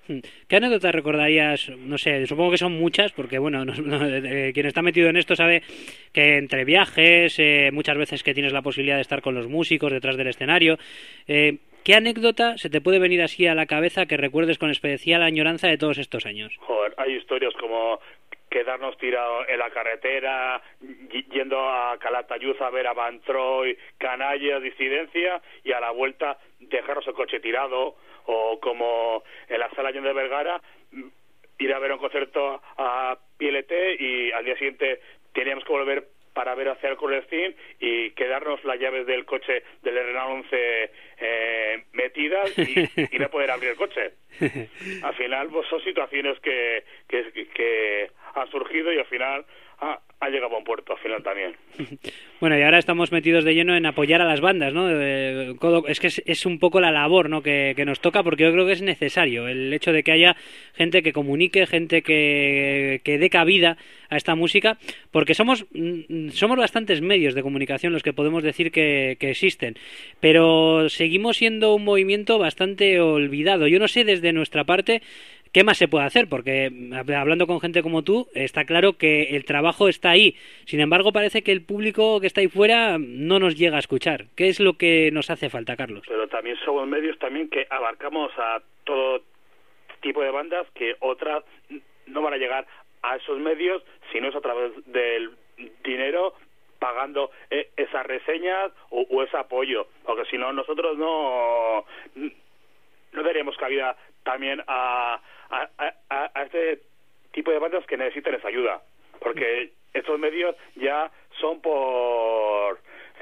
¿Qué anécdotas recordarías? No sé, supongo que son muchas, porque bueno, quien está metido en esto sabe que entre viajes, muchas veces que tienes la posibilidad de estar con los músicos detrás del escenario, ¿qué anécdota se te puede venir así a la cabeza que recuerdes con especial añoranza de todos estos años? Joder, hay historias como quedarnos tirados en la carretera, yendo a Calatayud a ver a Van Troy, Canalla, Disidencia, y a la vuelta dejarnos el coche tirado, o como en la Sala John de Vergara, ir a ver un concierto a PLT y al día siguiente teníamos que volver para ver hacia el Colecín y quedarnos las llaves del coche del Renault 11 metidas y no poder abrir el coche. Al final pues son situaciones que han surgido y al final ha llegado a buen puerto al final también. Bueno, y ahora estamos metidos de lleno en apoyar a las bandas, ¿no? Es que es un poco la labor, ¿no? que nos toca, porque yo creo que es necesario el hecho de que haya gente que comunique, gente que dé cabida a esta música, porque somos bastantes medios de comunicación los que podemos decir que existen, pero seguimos siendo un movimiento bastante olvidado. Yo no sé desde nuestra parte ¿qué más se puede hacer? Porque hablando con gente como tú, está claro que el trabajo está ahí. Sin embargo, parece que el público que está ahí fuera no nos llega a escuchar. ¿Qué es lo que nos hace falta, Carlos? Pero también somos medios también que abarcamos a todo tipo de bandas que otras no van a llegar a esos medios si no es a través del dinero, pagando esas reseñas o ese apoyo. Porque si no, nosotros no daríamos cabida también a este tipo de bandas que necesitan esa ayuda, porque estos medios ya son por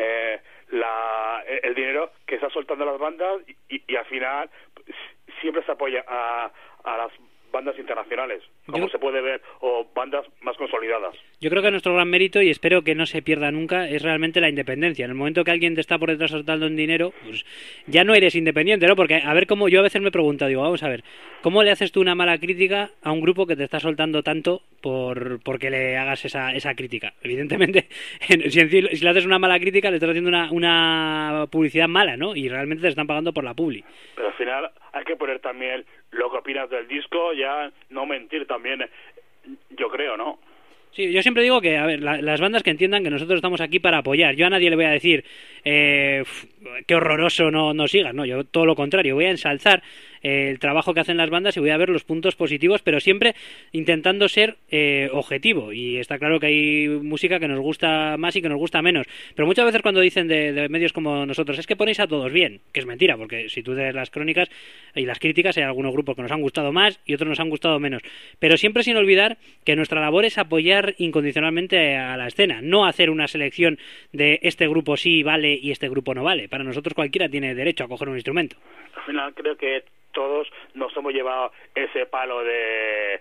el dinero que está soltando las bandas y al final siempre se apoya a las bandas internacionales, como se puede ver, o bandas más consolidadas. Yo creo que nuestro gran mérito, y espero que no se pierda nunca, es realmente la independencia. En el momento que alguien te está por detrás soltando en dinero, pues ya no eres independiente, ¿no? Porque a ver cómo, yo a veces me he preguntado, digo, vamos a ver, ¿cómo le haces tú una mala crítica a un grupo que te está soltando tanto porque le hagas esa crítica? Evidentemente, si le haces una mala crítica, le estás haciendo una publicidad mala, ¿no? Y realmente te están pagando por la publi. Pero al final hay que poner también lo que opinas del disco, ya no mentir también, yo creo, ¿no? Sí, yo siempre digo que, a ver, las bandas que entiendan que nosotros estamos aquí para apoyar. Yo a nadie le voy a decir qué horroroso, no sigas, no, yo todo lo contrario, voy a ensalzar el trabajo que hacen las bandas y voy a ver los puntos positivos, pero siempre intentando ser objetivo. Y está claro que hay música que nos gusta más y que nos gusta menos, pero muchas veces cuando dicen de medios como nosotros, es que ponéis a todos bien, que es mentira, porque si tú lees las crónicas y las críticas, hay algunos grupos que nos han gustado más y otros nos han gustado menos, pero siempre sin olvidar que nuestra labor es apoyar incondicionalmente a la escena, no hacer una selección de este grupo sí vale y este grupo no vale. Para nosotros cualquiera tiene derecho a coger un instrumento. Al final creo que todos nos hemos llevado ese palo de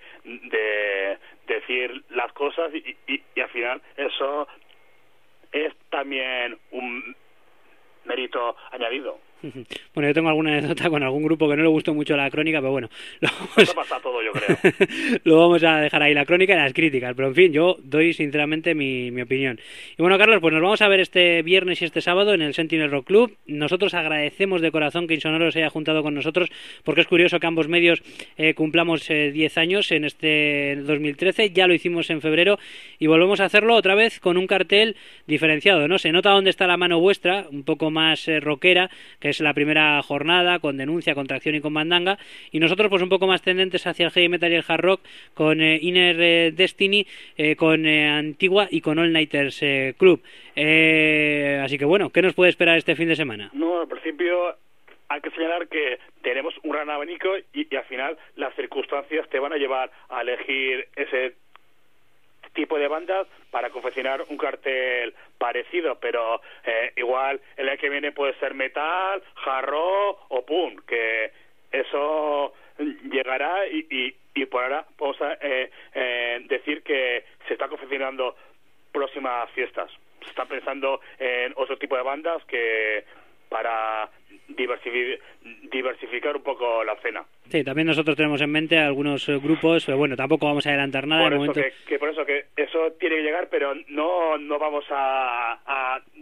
decir las cosas y al final eso es también un mérito añadido. Bueno, yo tengo alguna anécdota con algún grupo que no le gustó mucho la crónica, pero bueno, eso pasa todo, yo creo. Lo vamos a dejar ahí, la crónica y las críticas, pero en fin, yo doy sinceramente mi opinión. Y bueno, Carlos, pues nos vamos a ver este viernes y este sábado en el Sentinel Rock Club. Nosotros agradecemos de corazón que Insonoro se haya juntado con nosotros, porque es curioso que ambos medios cumplamos 10 años en este 2013, ya lo hicimos en febrero y volvemos a hacerlo otra vez con un cartel diferenciado, ¿no? Se nota dónde está la mano vuestra, un poco más rockera, que es la primera jornada con Denuncia, con Tracción y con Mandanga, y nosotros pues un poco más tendentes hacia el heavy metal y el hard rock con Inner Destiny, con Antigua y con All Nighters Club. Así que bueno, ¿qué nos puede esperar este fin de semana? No, al principio hay que señalar que tenemos un gran abanico y al final las circunstancias te van a llevar a elegir ese tipo de bandas para confeccionar un cartel parecido, pero igual el año que viene puede ser metal, hard rock o punk, que eso llegará y por ahora vamos a decir que se está confeccionando próximas fiestas. Se está pensando en otro tipo de bandas que para diversificar un poco la escena. Sí, también nosotros tenemos en mente algunos grupos, pero bueno, tampoco vamos a adelantar nada. Por eso que eso tiene que llegar, pero no vamos a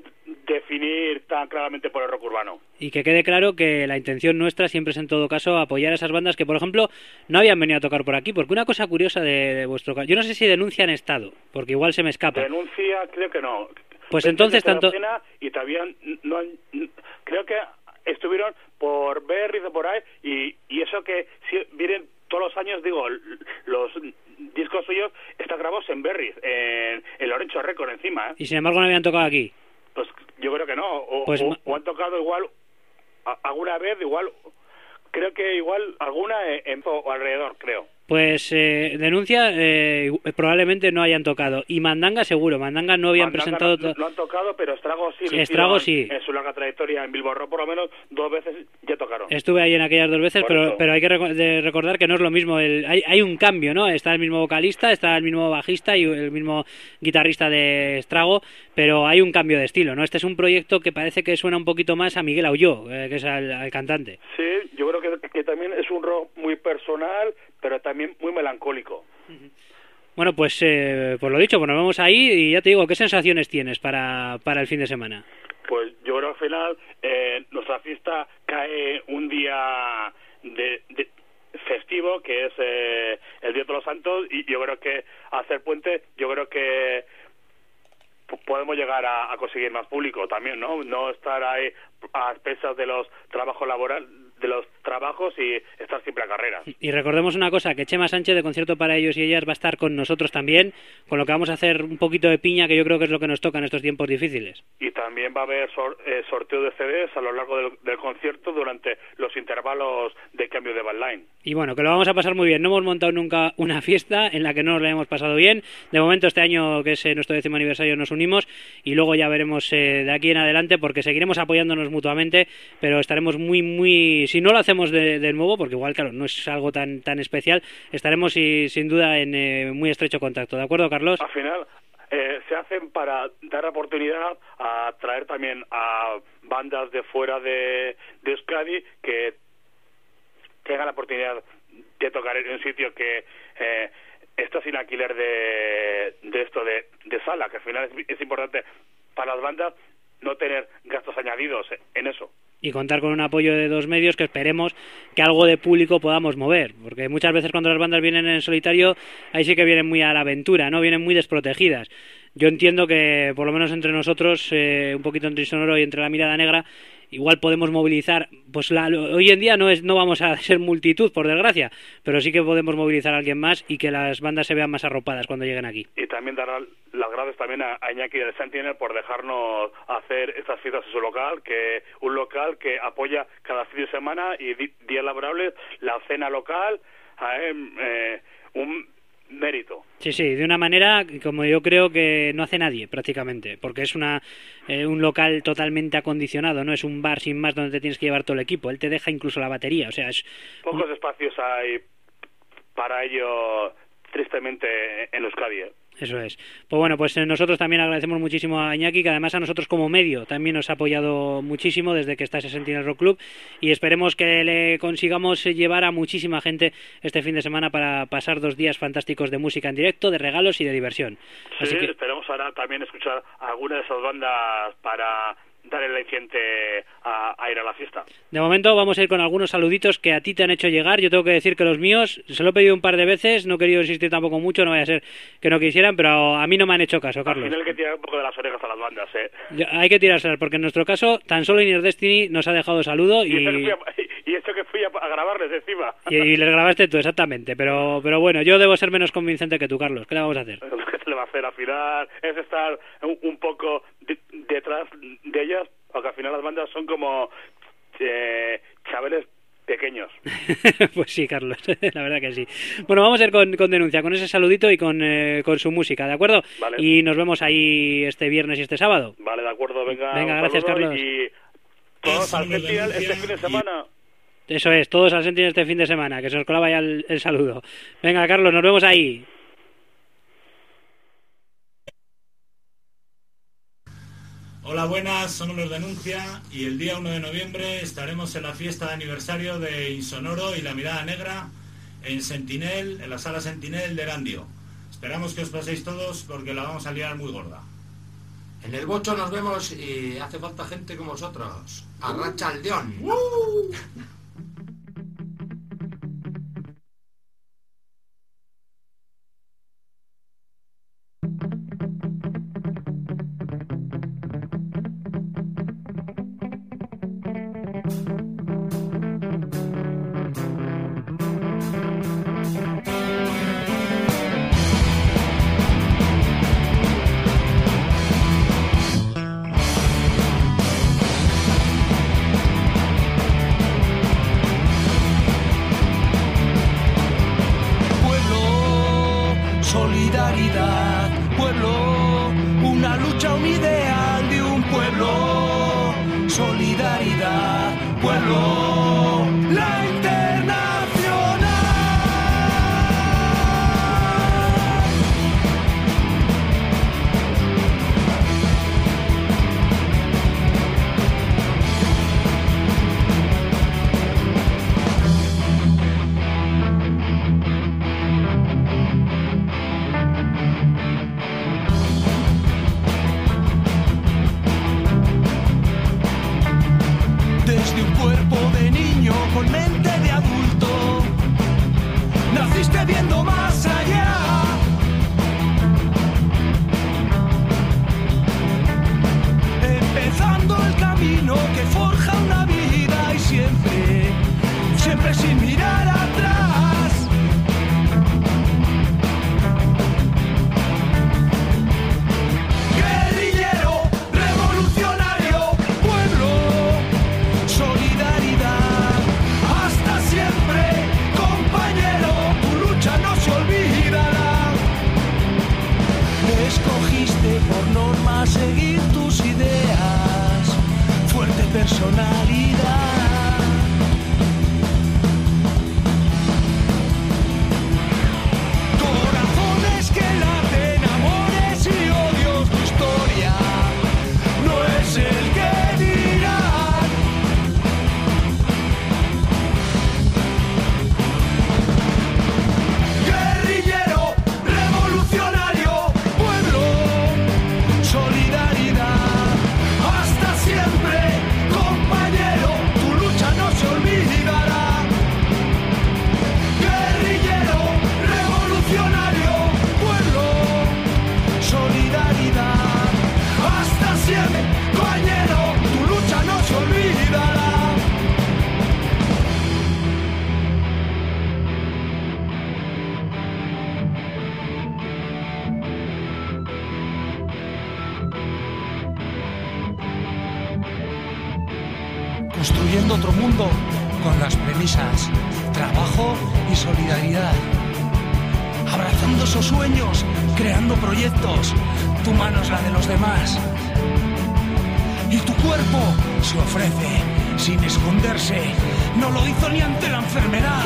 definir tan claramente por el rock urbano. Y que quede claro que la intención nuestra siempre es, en todo caso, apoyar a esas bandas que, por ejemplo, no habían venido a tocar por aquí. Porque una cosa curiosa de vuestro caso, yo no sé si Denuncia han estado, porque igual se me escapa. Denuncia, creo que no. Pues entonces tanto... Y todavía no han, creo que estuvieron por Berry o por ahí, y eso que si vienen todos los años, digo, los discos suyos están grabados en Berry, en Lorenzo Record encima, ¿eh? Y sin embargo no habían tocado aquí. Pues yo creo que no, o han tocado igual alguna vez, igual, creo que igual alguna o alrededor, creo. Pues Denuncia probablemente no hayan tocado, y Mandanga seguro. Mandanga no habían presentado... No han tocado, pero Estrago sí. Estrago sí. En su larga trayectoria en Bilbao Rock, por lo menos 2 veces ya tocaron. Estuve ahí en aquellas 2 veces, pero hay que recordar que no es lo mismo. Hay un cambio, ¿no? Está el mismo vocalista, está el mismo bajista y el mismo guitarrista de Estrago, pero hay un cambio de estilo, ¿no? Este es un proyecto que parece que suena un poquito más a Miguel Aulló, que es al cantante. Sí, yo creo que también es un rock muy personal, pero también muy melancólico. Bueno, pues lo dicho, pues nos vemos ahí y ya te digo, ¿qué sensaciones tienes para el fin de semana? Pues yo creo que al final nuestra fiesta cae un día de festivo, que es el Día de los Santos, y yo creo que hacer puente, yo creo que podemos llegar a conseguir más público también, ¿no? No estar ahí a expensas de los trabajos laborales, de los trabajos, y estar siempre a carreras. Y recordemos una cosa, que Chema Sánchez de Concierto para Ellos y Ellas va a estar con nosotros también, con lo que vamos a hacer un poquito de piña, que yo creo que es lo que nos toca en estos tiempos difíciles. Y también va a haber sorteo de CDs a lo largo del concierto durante los intervalos de cambio de bandline. Y bueno, que lo vamos a pasar muy bien. No hemos montado nunca una fiesta en la que no nos la hemos pasado bien. De momento este año, que es nuestro 10º aniversario, nos unimos, y luego ya veremos de aquí en adelante, porque seguiremos apoyándonos mutuamente, pero estaremos muy... Si no lo hacemos de nuevo, porque igual, claro, no es algo tan especial, estaremos sin duda en muy estrecho contacto. ¿De acuerdo, Carlos? Al final se hacen para dar oportunidad a traer también a bandas de fuera de Euskadi que tengan la oportunidad de tocar en un sitio que está sin alquiler de sala, que al final es importante para las bandas no tener gastos añadidos en eso. Y contar con un apoyo de 2 medios, que esperemos que algo de público podamos mover, porque muchas veces cuando las bandas vienen en solitario, ahí sí que vienen muy a la aventura, ¿no? Vienen muy desprotegidas. Yo entiendo que, por lo menos entre nosotros, un poquito entre Insonoro y entre La Mirada Negra, igual podemos movilizar, pues hoy en día no vamos a ser multitud, por desgracia, pero sí que podemos movilizar a alguien más y que las bandas se vean más arropadas cuando lleguen aquí. Y también dar las gracias también a Iñaki de Sentinel por dejarnos hacer estas fiestas en su local, que un local que apoya cada fin de semana y días laborables la cena local, un mérito. Sí, de una manera como yo creo que no hace nadie prácticamente, porque es un local totalmente acondicionado, no es un bar sin más donde te tienes que llevar todo el equipo, él te deja incluso la batería, o sea, es... Pocos espacios hay para ello, tristemente, en Euskadi, ¿eh? Eso es. Pues bueno, pues nosotros también agradecemos muchísimo a Iñaki, que además a nosotros como medio también nos ha apoyado muchísimo desde que está ese Sentinel Rock Club, y esperemos que le consigamos llevar a muchísima gente este fin de semana para pasar 2 días fantásticos de música en directo, de regalos y de diversión. Sí, así que esperemos ahora también escuchar a alguna de esas bandas para dar el aliciente a ir a la fiesta. De momento vamos a ir con algunos saluditos que a ti te han hecho llegar. Yo tengo que decir que los míos, se lo he pedido un par de veces, no he querido insistir tampoco mucho, no vaya a ser que no quisieran, pero a mí no me han hecho caso, Carlos. Al final hay que tirar un poco de las orejas a las bandas, ¿eh? Hay que tirárselas, porque en nuestro caso, tan solo Inner Destiny nos ha dejado saludo y eso que fui a grabarles encima. Y les grabaste tú, exactamente, pero bueno, yo debo ser menos convincente que tú, Carlos. ¿Qué le vamos a hacer? ¿Qué se le va a hacer? Al final es estar un poco detrás de ellas, porque al final las bandas son como chabeles pequeños. Pues sí, Carlos, la verdad que sí. Bueno, vamos a ir con Denuncia, con ese saludito y con su música, ¿de acuerdo? Vale. Y nos vemos ahí este viernes y este sábado. Vale, de acuerdo, venga, gracias, Carlos. Y todos al Sentinel este fin de semana. Eso es, todos al Sentinel este fin de semana, que se os colaba ya el saludo. Venga, Carlos, nos vemos ahí. Hola, buenas, somos los Denuncia y el día 1 de noviembre estaremos en la fiesta de aniversario de Insonoro y La Mirada Negra en Sentinel, en la sala Sentinel de Erandio. Esperamos que os paséis todos porque la vamos a liar muy gorda. En el bocho nos vemos y hace falta gente como vosotros. Arracha el león. Solidaridad, pueblo, una lucha, un ideal de un pueblo. Solidaridad, pueblo, la internacional. Desde un cuerpo de niño con mente de adulto, naciste viendo más allá. Empezando el camino que forja una vida y siempre, siempre sin mirar atrás. Guerrillero, revolucionario, pueblo. Solidaridad, hasta siempre, compañero, tu lucha no se olvidará. Escogiste por norma seguir tus ideas, fuerte personalidad. Corazones que laten, amores y odios, tu historia no es el que dirán. Guerrillero, revolucionario, pueblo, solidaridad, hasta siempre, compañero, tu lucha no se olvidará. Guerrillero, revolucionario, pueblo, solidaridad, hasta siempre, compañero, tu lucha no se olvidará. Construyendo otro mundo con las premisas trabajo y solidaridad. Abrazando esos sueños, creando proyectos. Tu mano es la de los demás. Y tu cuerpo se ofrece sin esconderse. No lo hizo ni ante la enfermedad.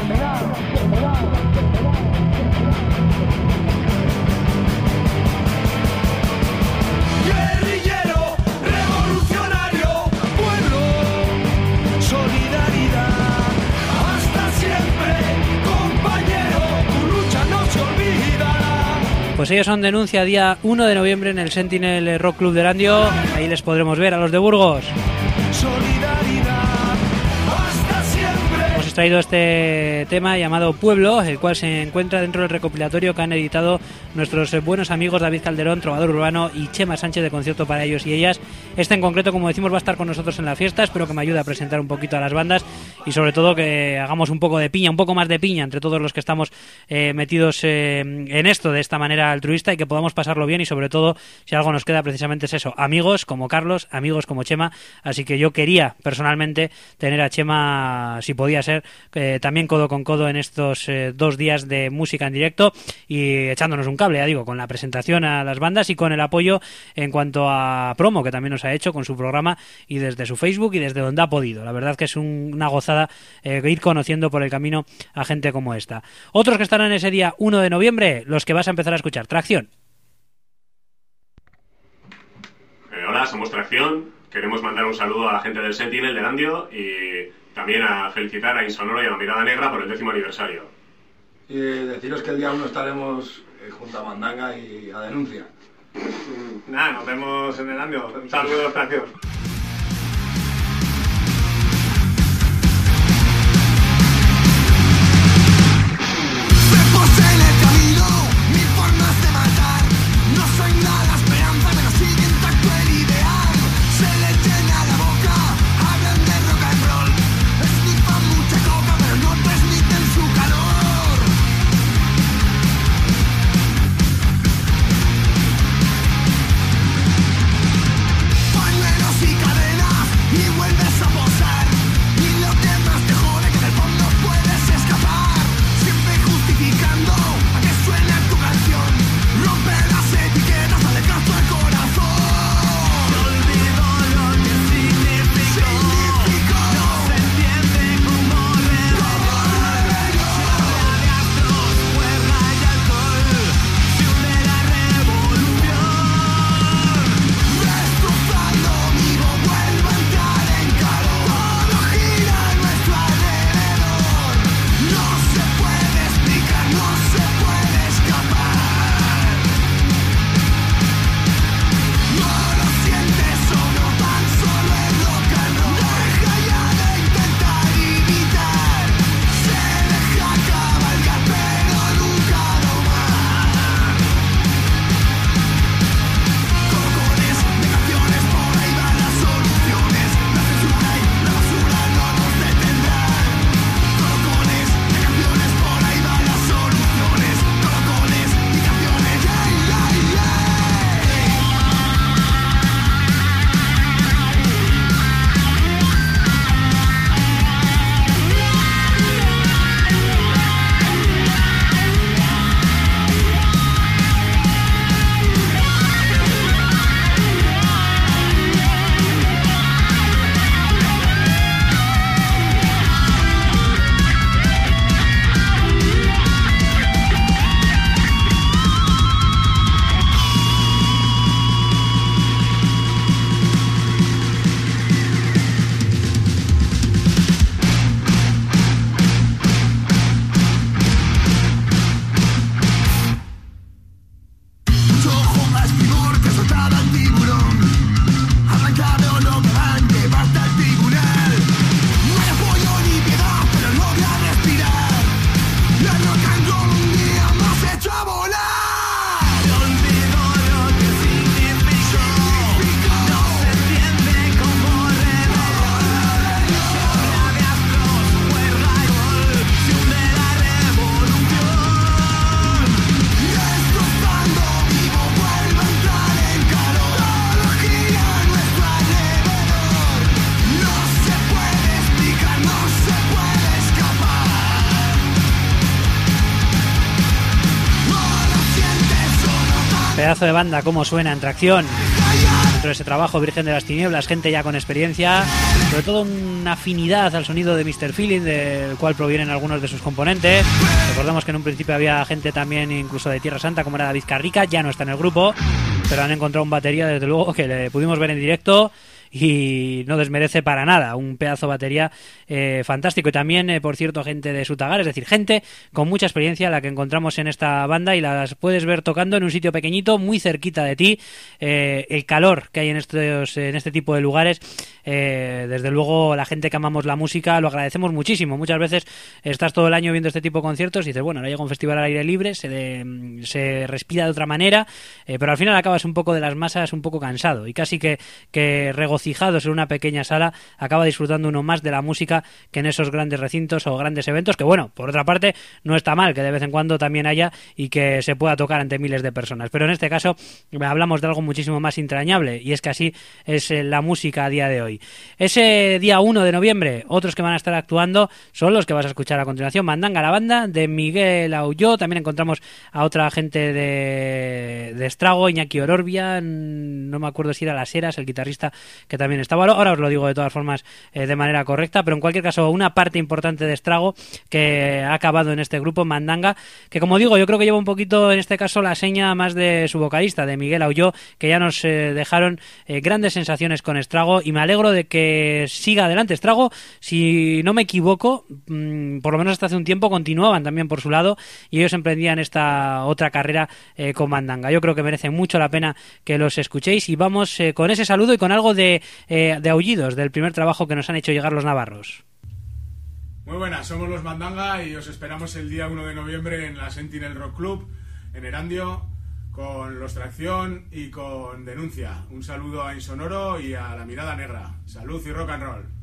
Guerrillero, revolucionario, pueblo, solidaridad, hasta siempre, compañero, tu lucha no se olvidará. Pues ellos son Denuncia, día 1 de noviembre en el Sentinel Rock Club de Erandio. Ahí les podremos ver a los de Burgos. Solidaridad, hasta siempre. Hemos extraído este tema llamado Pueblo, el cual se encuentra dentro del recopilatorio que han editado nuestros buenos amigos David Calderón, trovador urbano, y Chema Sánchez de Concierto para ellos y ellas. Este en concreto, como decimos, va a estar con nosotros en la fiesta. Espero que me ayude a presentar un poquito a las bandas y sobre todo que hagamos un poco de piña, un poco más de piña entre todos los que estamos metidos en esto de esta manera altruista, y que podamos pasarlo bien. Y sobre todo, si algo nos queda, precisamente es eso: amigos como Carlos, amigos como Chema. Así que yo quería personalmente tener a Chema, si podía ser, también codo con codo en estos 2 días de música en directo y echándonos un cable, ya digo, con la presentación a las bandas y con el apoyo en cuanto a promo que también nos ha hecho con su programa y desde su Facebook y desde donde ha podido. La verdad que es una gozada ir conociendo por el camino a gente como esta. Otros que estarán ese día 1 de noviembre, los que vas a empezar a escuchar. Tracción. Hola, somos Tracción. Queremos mandar un saludo a la gente del Sentinel de Erandio y también a felicitar a Insonoro y a La Mirada Negra por el 10º aniversario. Y deciros que el día 1 estaremos junto a Mandanga y a Denuncia. Nada, nos vemos en el Andio. Un saludo de Estación. En el camino, mil formas de matar. No soy nada la esperanza, pero sigue intacto el ideal. Se le llena la boca, hablan de rock and roll. Esnifan mucha coca, pero no transmiten su calor. Pañuelos y cadenas, y vuelves a posar. Y lo que más te jode, que del fondo puedes escapar. Siempre justificando a que suena tu canción. Rompe las etiquetas, dale caso al corazón. Se olvidó lo que significó. No se entiende como rebelión. De astros, cuerda y alcohol. Se une la revolución. Destrozando vivo, vuelvo a entrar en calor. Todo gira a nuestro alrededor. No se puede explicar, no se puede escapar. No lo sientes o no, tan solo es rock and roll. Deja ya de intentar imitar. Se deja cabalgar pero nunca domar. Cocones de canciones, por ahí van las soluciones. La censura y la basura no nos detendrán. Cocones de canciones, por ahí van las soluciones. Cocones y canciones, yeah, yeah, yeah. Mucho ojo más vigor que soltada al tiburón. Arrancado lo que van, llevarte al tribunal. No hay apoyo ni piedad, pero logra respirar. La rock and roll un día más hecho a volar. Se olvidó lo que significó. No se entiende como rebelión. De astros, cuerda y gol. Se une la revolución. Destrozando vivo, vuelvo a entrar en calor. Todo gira a nuestro alrededor. No se puede explicar, no se puede escapar. No lo sientes o no, tan Pedazo de banda, cómo suena en Tracción. Dentro de ese trabajo, Virgen de las Tinieblas, gente ya con experiencia, sobre todo una afinidad al sonido de Mr. Feeling, del cual provienen algunos de sus componentes. Recordemos que en un principio había gente también incluso de Tierra Santa, como era David Carrica, ya no está en el grupo, pero han encontrado un batería, desde luego, que le pudimos ver en directo y no desmerece para nada, un pedazo de batería fantástico. Y también, por cierto, gente de Sutagar, es decir, gente con mucha experiencia, la que encontramos en esta banda, y las puedes ver tocando en un sitio pequeñito, muy cerquita de ti. El calor que hay en este tipo de lugares, desde luego la gente que amamos la música lo agradecemos muchísimo. Muchas veces estás todo el año viendo este tipo de conciertos y dices, bueno, ahora llega un festival al aire libre, se respira de otra manera, pero al final acabas un poco de las masas, un poco cansado, y casi que regocijados en una pequeña sala acaba disfrutando uno más de la música que en esos grandes recintos o grandes eventos, que bueno, por otra parte no está mal que de vez en cuando también haya y que se pueda tocar ante miles de personas, pero en este caso hablamos de algo muchísimo más entrañable, y es que así es la música a día de hoy. Ese día 1 de noviembre, otros que van a estar actuando son los que vas a escuchar a continuación: Mandanga, la banda de Miguel Aulló. También encontramos a otra gente de Estrago, Iñaki Ororbia, no me acuerdo si era Las Heras, el guitarrista que también estaba. Ahora os lo digo de todas formas de manera correcta, pero en cualquier caso una parte importante de Estrago que ha acabado en este grupo, Mandanga, que como digo, yo creo que lleva un poquito en este caso la seña más de su vocalista, de Miguel Aulló, que ya nos dejaron grandes sensaciones con Estrago, y me alegro de que siga adelante Estrago. Si no me equivoco, por lo menos hasta hace un tiempo continuaban también por su lado y ellos emprendían esta otra carrera con Mandanga. Yo creo que merece mucho la pena que los escuchéis, y vamos con ese saludo y con algo de aullidos del primer trabajo que nos han hecho llegar los navarros. Muy buenas, somos los Mandanga y os esperamos el día 1 de noviembre en la Sentinel Rock Club en Erandio con Los Tracción y con Denuncia. Un saludo a Insonoro y a La Mirada Negra. Salud y rock and roll.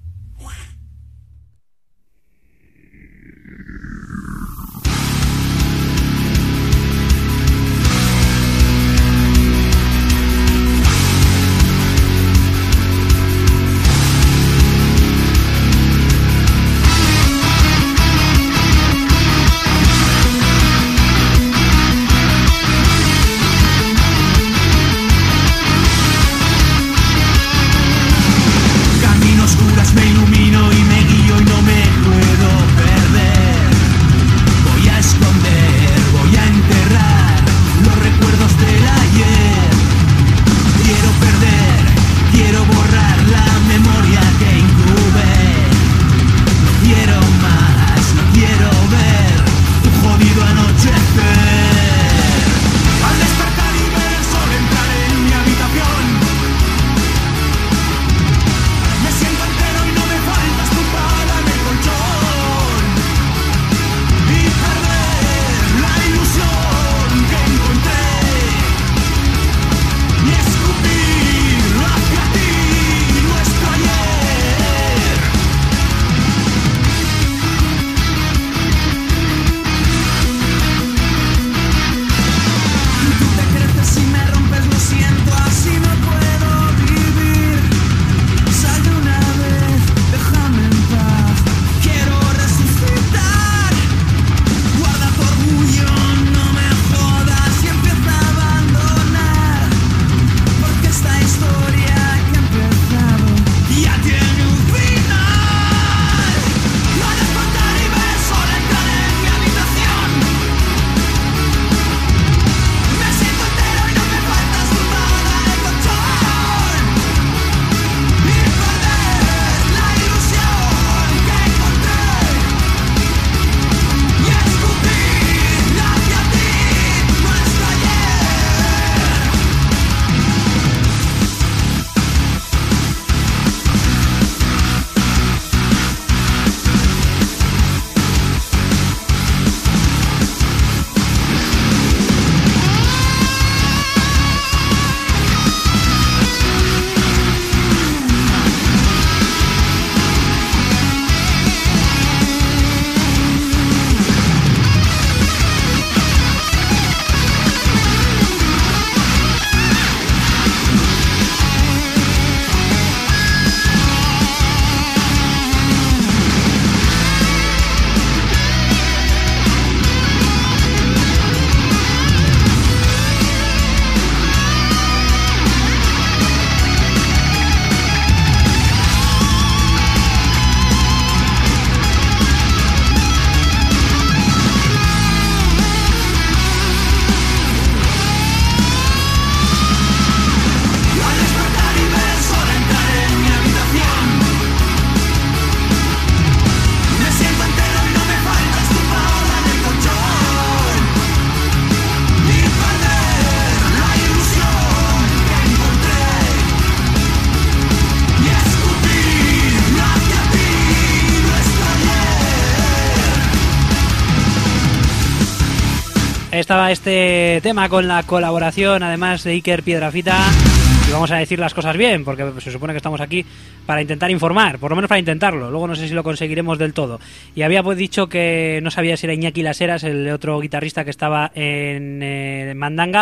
Estaba este tema con la colaboración además de Iker Piedrafita, y vamos a decir las cosas bien, porque se supone que estamos aquí para intentar informar, por lo menos para intentarlo. Luego no sé si lo conseguiremos del todo. Y había pues dicho que no sabía si era Iñaki Las Heras, el otro guitarrista que estaba en Mandanga,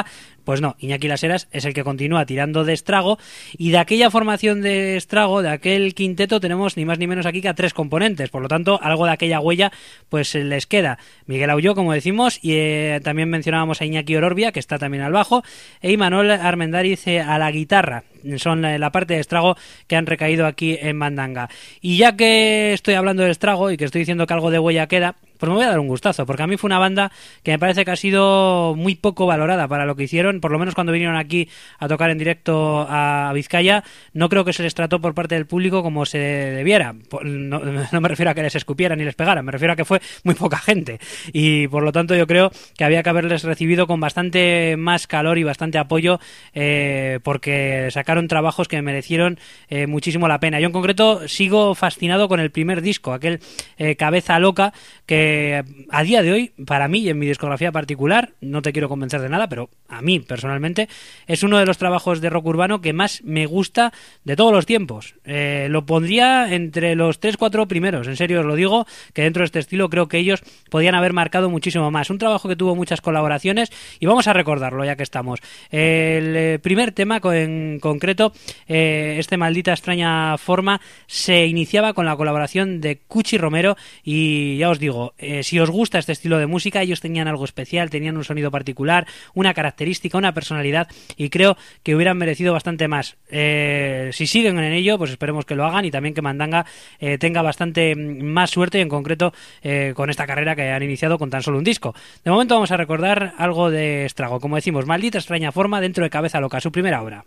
Pues no, Iñaki Las Heras es el que continúa tirando de Estrago, y de aquella formación de Estrago, de aquel quinteto, tenemos ni más ni menos aquí que a 3 componentes, por lo tanto algo de aquella huella pues les queda. Miguel Aulló, como decimos, y también mencionábamos a Iñaki Ororbia, que está también al bajo, e Imanol Armendáriz a la guitarra. Son la parte de Estrago que han recaído aquí en Mandanga. Y ya que estoy hablando de Estrago y que estoy diciendo que algo de huella queda, pues me voy a dar un gustazo, porque a mí fue una banda que me parece que ha sido muy poco valorada para lo que hicieron, por lo menos cuando vinieron aquí a tocar en directo a Vizcaya. No creo que se les trató por parte del público como se debiera. No me refiero a que les escupieran ni les pegaran, me refiero a que fue muy poca gente, y por lo tanto yo creo que había que haberles recibido con bastante más calor y bastante apoyo, porque sacaron trabajos que merecieron muchísimo la pena. Yo en concreto sigo fascinado con el primer disco, aquel Cabeza Loca, que a día de hoy, para mí y en mi discografía particular, no te quiero convencer de nada, pero a mí personalmente es uno de los trabajos de rock urbano que más me gusta de todos los tiempos. Lo pondría entre los 3-4 primeros, en serio os lo digo, que dentro de este estilo creo que ellos podían haber marcado muchísimo más. Un trabajo que tuvo muchas colaboraciones, y vamos a recordarlo ya que estamos. El primer tema en concreto, este Maldita Extraña Forma, se iniciaba con la colaboración de Cuchi Romero, y ya os digo, si os gusta este estilo de música, ellos tenían algo especial, tenían un sonido particular, una característica, una personalidad, y creo que hubieran merecido bastante más. Si siguen en ello, pues esperemos que lo hagan, y también que Mandanga tenga bastante más suerte, en concreto con esta carrera que han iniciado con tan solo un disco. De momento vamos a recordar algo de Estrago, como decimos, Maldita Extraña Forma, dentro de Cabeza Loca, su primera obra.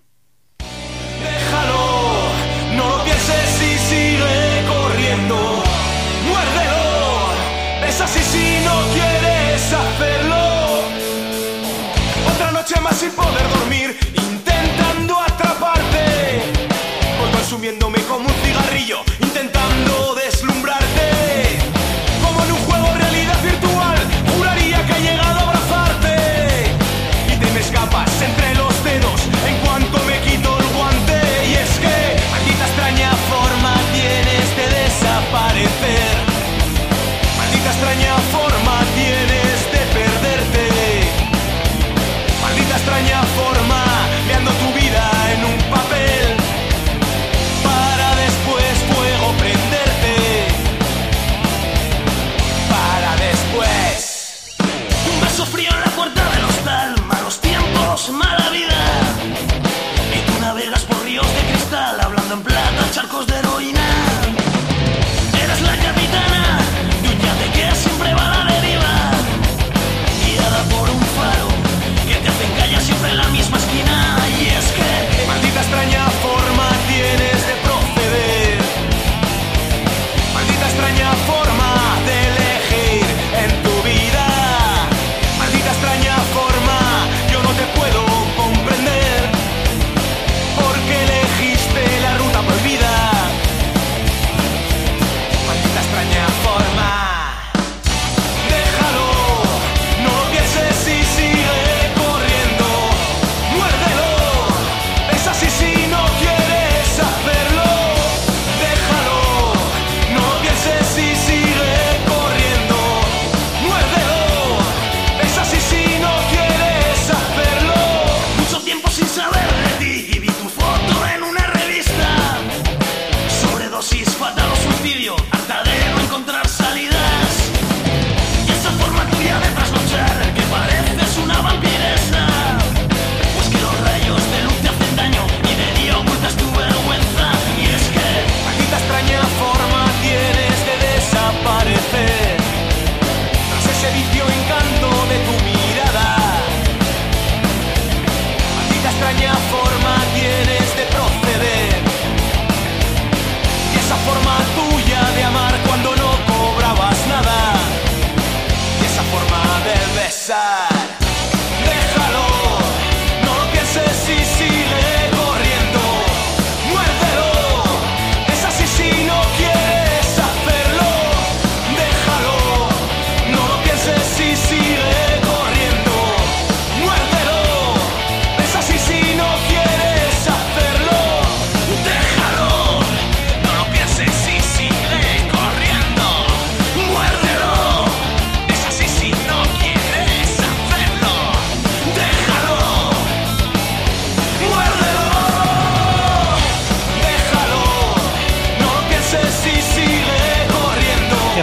Déjalo, no lo pienses y sigue corriendo. Es así si no quieres hacerlo. Otra noche más sin poder dormir, intentando atraparte. Voy consumiéndome como un cigarrillo, intentando deslumbrarte. Como en un juego de realidad virtual, juraría que he llegado a abrazarte. Y te me escapas entre los dedos en cuanto me quito el guante. Y es que maldita extraña forma tienes de desaparecer. Maldita extraña forma tienes de perderte. Maldita extraña forma, meando tu vida en un papel, para después fuego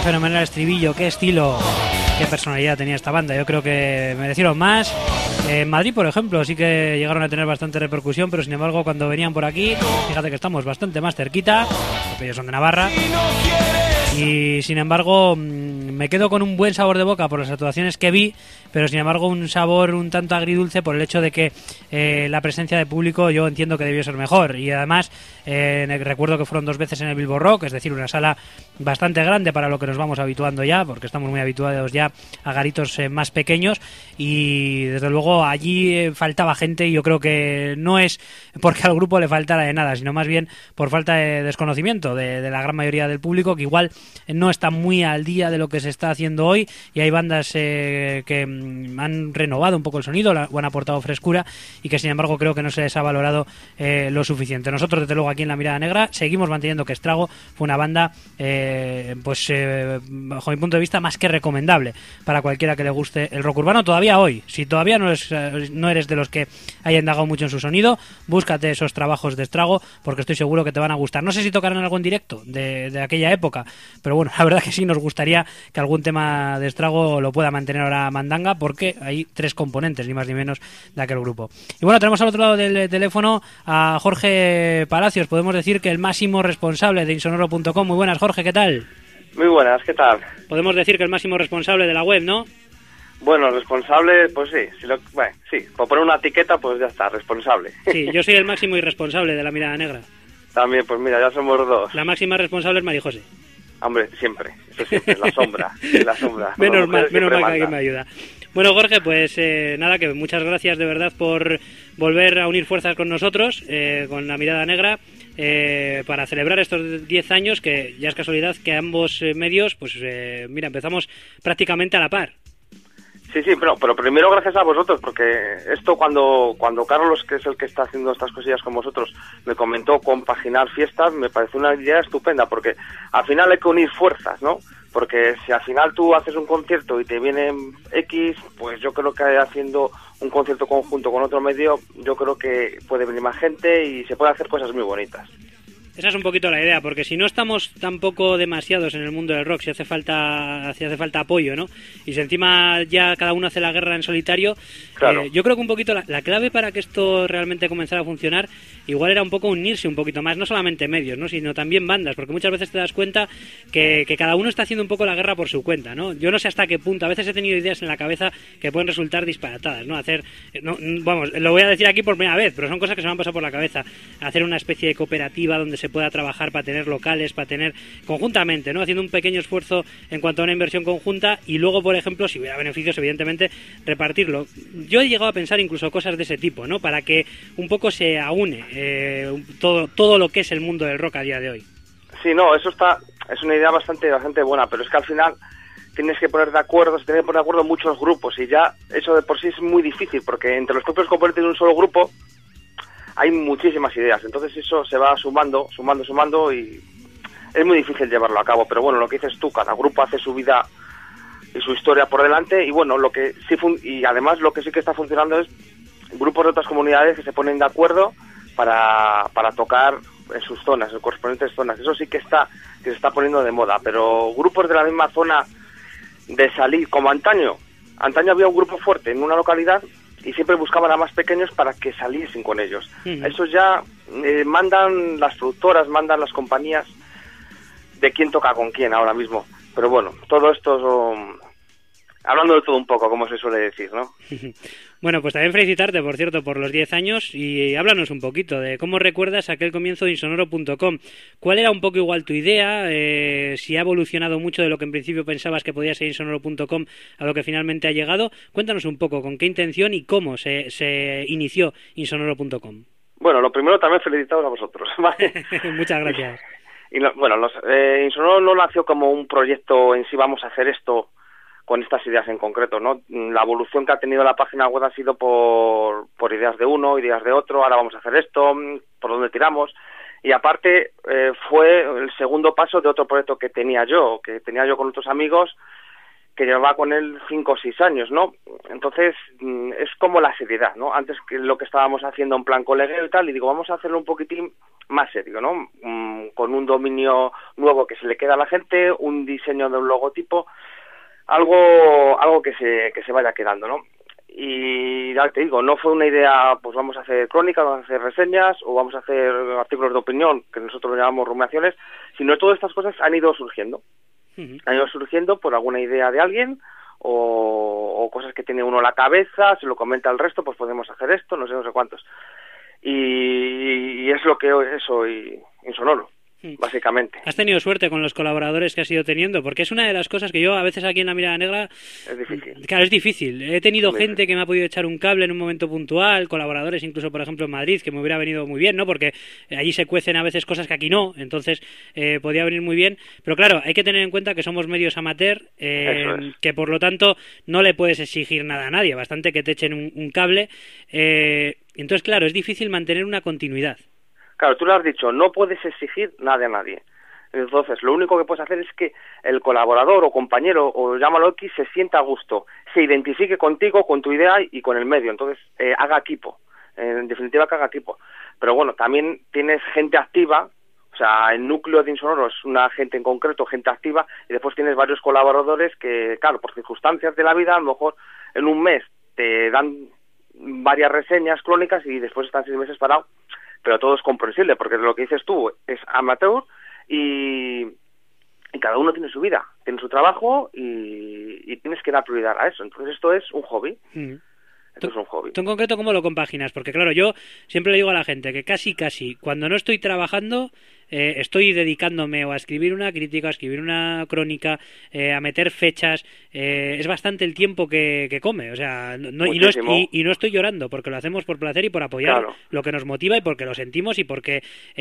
fenomenal estribillo, qué estilo, qué personalidad tenía esta banda. Yo creo que merecieron más. En Madrid, por ejemplo, sí que llegaron a tener bastante repercusión, pero sin embargo cuando venían por aquí, fíjate que estamos bastante más cerquita, porque ellos son de Navarra, y sin embargo me quedo con un buen sabor de boca por las actuaciones que vi, pero sin embargo un sabor un tanto agridulce por el hecho de que la presencia de público yo entiendo que debió ser mejor, y además recuerdo que fueron 2 veces en el Bilbo Rock, es decir, una sala bastante grande para lo que nos vamos habituando ya, porque estamos muy habituados ya a garitos más pequeños, y desde luego allí faltaba gente, y yo creo que no es porque al grupo le faltara de nada, sino más bien por falta de desconocimiento de la gran mayoría del público, que igual no está muy al día de lo que se está haciendo hoy, y hay bandas que han renovado un poco el sonido o han aportado frescura, y que sin embargo creo que no se les ha valorado lo suficiente. Nosotros desde luego aquí en La Mirada Negra seguimos manteniendo que Estrago fue una banda bajo mi punto de vista más que recomendable para cualquiera que le guste el rock urbano todavía hoy. Si todavía no eres de los que haya indagado mucho en su sonido, búscate esos trabajos de Estrago, porque estoy seguro que te van a gustar. No sé si tocarán algo en directo de aquella época, pero bueno, la verdad que sí nos gustaría que algún tema de Estrago lo pueda mantener ahora Mandanga, porque hay 3 componentes, ni más ni menos, de aquel grupo. Y bueno, tenemos al otro lado del teléfono a Jorge Palacios, podemos decir que el máximo responsable de Insonoro.com. Muy buenas, Jorge, ¿qué tal? Muy buenas, ¿qué tal? Podemos decir que el máximo responsable de la web, ¿no? Bueno, responsable, pues sí, sí, por poner una etiqueta, pues ya está, responsable. Sí, yo soy el máximo irresponsable de La Mirada Negra. También, pues mira, ya somos 2. La máxima responsable es Mari José. Hombre, siempre, eso siempre, la sombra. menos mal que alguien me ayuda. Bueno, Jorge, pues nada, que muchas gracias de verdad por volver a unir fuerzas con nosotros, con La Mirada Negra, para celebrar estos 10 años, que ya es casualidad que ambos medios, pues mira, empezamos prácticamente a la par. Sí, pero primero gracias a vosotros, porque esto cuando Carlos, que es el que está haciendo estas cosillas con vosotros, me comentó compaginar fiestas, me pareció una idea estupenda, porque al final hay que unir fuerzas, ¿no? Porque si al final tú haces un concierto y te vienen X, pues yo creo que haciendo un concierto conjunto con otro medio, yo creo que puede venir más gente y se puede hacer cosas muy bonitas. Esa es un poquito la idea, porque si no estamos tampoco demasiados en el mundo del rock, si hace falta apoyo, ¿no? Y si encima ya cada uno hace la guerra en solitario, claro. Yo creo que un poquito la clave para que esto realmente comenzara a funcionar, igual era un poco unirse un poquito más, no solamente medios, ¿no? Sino también bandas, porque muchas veces te das cuenta que cada uno está haciendo un poco la guerra por su cuenta, ¿no? Yo no sé hasta qué punto, a veces he tenido ideas en la cabeza que pueden resultar disparatadas, ¿no? Vamos, lo voy a decir aquí por primera vez, pero son cosas que se me han pasado por la cabeza. Hacer una especie de cooperativa donde se pueda trabajar para tener locales, para tener conjuntamente, ¿no? Haciendo un pequeño esfuerzo en cuanto a una inversión conjunta, y luego, por ejemplo, si hubiera beneficios, evidentemente, repartirlo. Yo he llegado a pensar incluso cosas de ese tipo, ¿no? Para que un poco se aúne todo lo que es el mundo del rock a día de hoy. Sí, no, es una idea bastante buena, pero es que al final tienes que poner de acuerdo, se tienen que poner de acuerdo muchos grupos, y ya eso de por sí es muy difícil, porque entre los propios componentes de un solo grupo hay muchísimas ideas, entonces eso se va sumando y es muy difícil llevarlo a cabo, pero bueno, lo que dices tú, cada grupo hace su vida y su historia por delante, y bueno, lo que sí y además lo que sí que está funcionando es grupos de otras comunidades que se ponen de acuerdo para tocar en sus zonas, en correspondientes zonas, eso sí que se está poniendo de moda, pero grupos de la misma zona de salir, como antaño había un grupo fuerte en una localidad y siempre buscaban a más pequeños para que saliesen con ellos. Eso ya mandan las productoras, mandan las compañías de quién toca con quién ahora mismo. Pero bueno, todo esto hablando de todo un poco, como se suele decir, ¿no? Bueno, pues también felicitarte, por cierto, por los 10 años, y háblanos un poquito de cómo recuerdas aquel comienzo de Insonoro.com. ¿Cuál era un poco igual tu idea? Si ha evolucionado mucho de lo que en principio pensabas que podía ser Insonoro.com a lo que finalmente ha llegado. Cuéntanos un poco con qué intención y cómo se inició Insonoro.com. Bueno, lo primero también felicitaros a vosotros, ¿vale? Muchas gracias. Insonoro no nació como un proyecto en sí, vamos a hacer esto con estas ideas en concreto, ¿no? La evolución que ha tenido la página web ha sido por ideas de uno, ideas de otro, ahora vamos a hacer esto, por dónde tiramos, y aparte fue el segundo paso de otro proyecto que tenía yo con otros amigos, que llevaba con él 5 o 6 años, ¿no? Entonces, es como la seriedad, ¿no? Antes que lo que estábamos haciendo en plan colegueo y tal, y digo, vamos a hacerlo un poquitín más serio, ¿no? con un dominio nuevo que se le queda a la gente, un diseño de un logotipo, algo que se vaya quedando, ¿no? Y ya te digo, no fue una idea, pues vamos a hacer crónicas, vamos a hacer reseñas o vamos a hacer artículos de opinión, que nosotros lo llamamos rumiaciones, sino todas estas cosas han ido surgiendo. Han ido surgiendo por alguna idea de alguien o cosas que tiene uno en la cabeza, se lo comenta al resto, pues podemos hacer esto, no sé cuántos. Y es lo que es hoy Insonoro, básicamente. ¿Has tenido suerte con los colaboradores que has ido teniendo? Porque es una de las cosas que yo a veces aquí en La Mirada Negra... Es difícil. Claro, es difícil. He tenido gente que me ha podido echar un cable en un momento puntual, colaboradores incluso, por ejemplo, en Madrid, que me hubiera venido muy bien, ¿no? Porque allí se cuecen a veces cosas que aquí no, entonces podía venir muy bien. Pero claro, hay que tener en cuenta que somos medios amateur, que por lo tanto no le puedes exigir nada a nadie, bastante que te echen un cable. Entonces, claro, es difícil mantener una continuidad. Claro, tú lo has dicho, no puedes exigir nada a nadie. Entonces, lo único que puedes hacer es que el colaborador o compañero, o llámalo X, se sienta a gusto, se identifique contigo, con tu idea y con el medio. Entonces, haga equipo. En definitiva, que haga equipo. Pero bueno, también tienes gente activa, o sea, el núcleo de Insonoro es una gente en concreto, gente activa, y después tienes varios colaboradores que, claro, por circunstancias de la vida, a lo mejor en un mes te dan varias reseñas crónicas y después están 6 meses parados. Pero todo es comprensible, porque lo que dices tú es amateur y cada uno tiene su vida, tiene su trabajo y tienes que dar prioridad a eso. Entonces esto es un hobby. Esto es un hobby. ¿Tú en concreto cómo lo compaginas? Porque claro, yo siempre le digo a la gente que casi, cuando no estoy trabajando, estoy dedicándome o a escribir una crítica, a escribir una crónica, a meter fechas. Es bastante el tiempo que come, o sea, no estoy llorando, porque lo hacemos por placer y por apoyar lo que nos motiva y porque lo sentimos y porque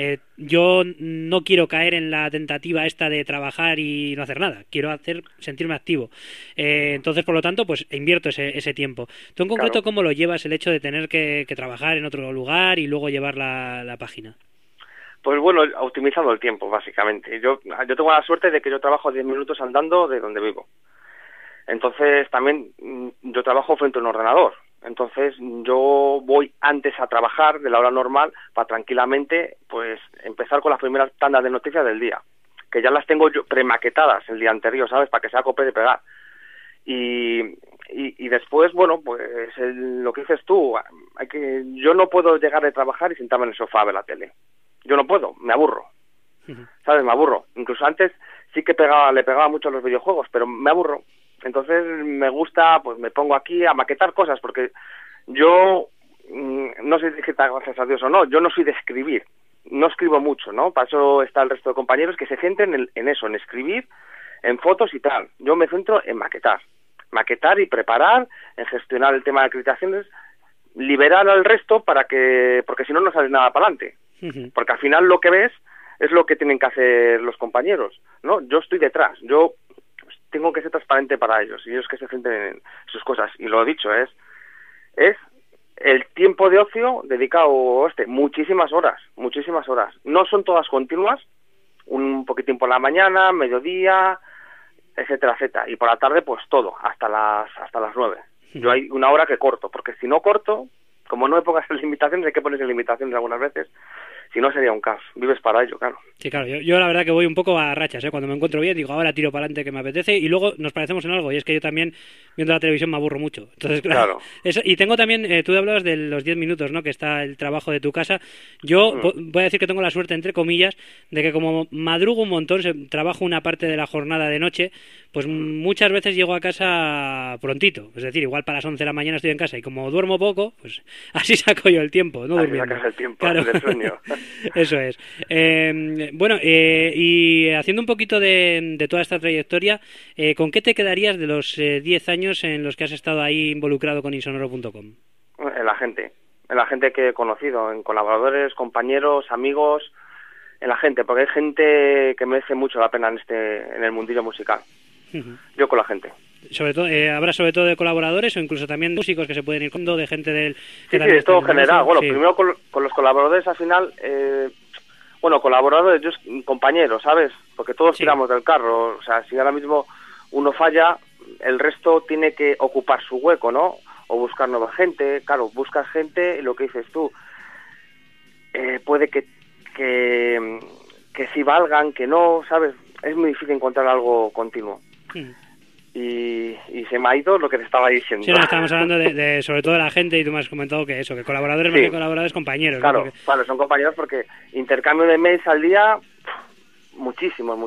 yo no quiero caer en la tentativa esta de trabajar y no hacer nada. Quiero sentirme activo. Entonces, por lo tanto, pues invierto ese tiempo. ¿Tú en concreto cómo lo llevas el hecho de tener que trabajar en otro lugar y luego llevar la página? Pues bueno, optimizando el tiempo, básicamente. Yo tengo la suerte de que yo trabajo 10 minutos andando de donde vivo. Entonces, también yo trabajo frente a un ordenador. Entonces, yo voy antes a trabajar de la hora normal para tranquilamente pues empezar con las primeras tandas de noticias del día, que ya las tengo yo premaquetadas el día anterior, ¿sabes? Para que sea copiar y pegar. Y después, bueno, pues lo que dices tú, yo no puedo llegar de trabajar y sentarme en el sofá a ver la tele. Yo no puedo, me aburro, ¿sabes? Me aburro. Incluso antes sí que le pegaba mucho a los videojuegos, pero me aburro. Entonces me gusta, pues me pongo aquí a maquetar cosas, porque yo no sé si está gracias a Dios o no, yo no soy de escribir, no escribo mucho, ¿no? Para eso está el resto de compañeros que se centren en eso, en escribir, en fotos y tal. Yo me centro en maquetar y preparar, en gestionar el tema de acreditaciones, liberar al resto porque si no sale nada para adelante. Porque al final lo que ves es lo que tienen que hacer los compañeros, ¿no? Yo estoy detrás, yo tengo que ser transparente para ellos y ellos que se centren en sus cosas. Y lo dicho, es el tiempo de ocio dedicado muchísimas horas. No son todas continuas, un poquitín por la mañana, mediodía, etcétera. Y por la tarde, pues todo, hasta las 9. Yo hay una hora que corto, porque si no corto, como no me pongas en limitaciones, hay que ponerse limitaciones algunas veces, si no sería un caos. Vives para ello, claro. Sí, claro, yo la verdad que voy un poco a rachas, ¿eh? Cuando me encuentro bien digo, ahora tiro para adelante que me apetece, y luego nos parecemos en algo, y es que yo también viendo la televisión me aburro mucho. Entonces, claro. Eso, y tengo también, tú hablabas de los 10 minutos, ¿no? Que está el trabajo de tu casa. Yo voy a decir que tengo la suerte, entre comillas, de que como madrugo un montón, trabajo una parte de la jornada de noche, pues muchas veces llego a casa prontito. Es decir, igual para las 11 de la mañana estoy en casa, y como duermo poco, pues así saco yo el tiempo, ¿no? Así sacas el tiempo, claro. Del sueño. Eso es. Bueno, y haciendo un poquito de toda esta trayectoria, ¿con qué te quedarías de los 10 años en los que has estado ahí involucrado con Insonoro.com? En la gente que he conocido, en colaboradores, compañeros, amigos, en la gente, porque hay gente que merece mucho la pena en el mundillo musical. Yo con la gente. Sobre todo, ¿habrá sobre todo de colaboradores o incluso también músicos que se pueden ir con de gente del... Sí, es todo general. Bueno, primero con los colaboradores al final... colaboradores, compañeros, ¿sabes? Porque todos tiramos del carro. O sea, si ahora mismo uno falla, el resto tiene que ocupar su hueco, ¿no? O buscar nueva gente. Claro, buscas gente y lo que dices tú, puede que que sí valgan, que no, ¿sabes? Es muy difícil encontrar algo continuo. Y se me ha ido lo que te estaba diciendo. Sí, no, estamos hablando de sobre todo de la gente, y tú me has comentado que eso, que colaboradores más que colaboradores, compañeros. Claro, ¿no? Porque... claro, son compañeros porque intercambio de mails al día, muchísimos.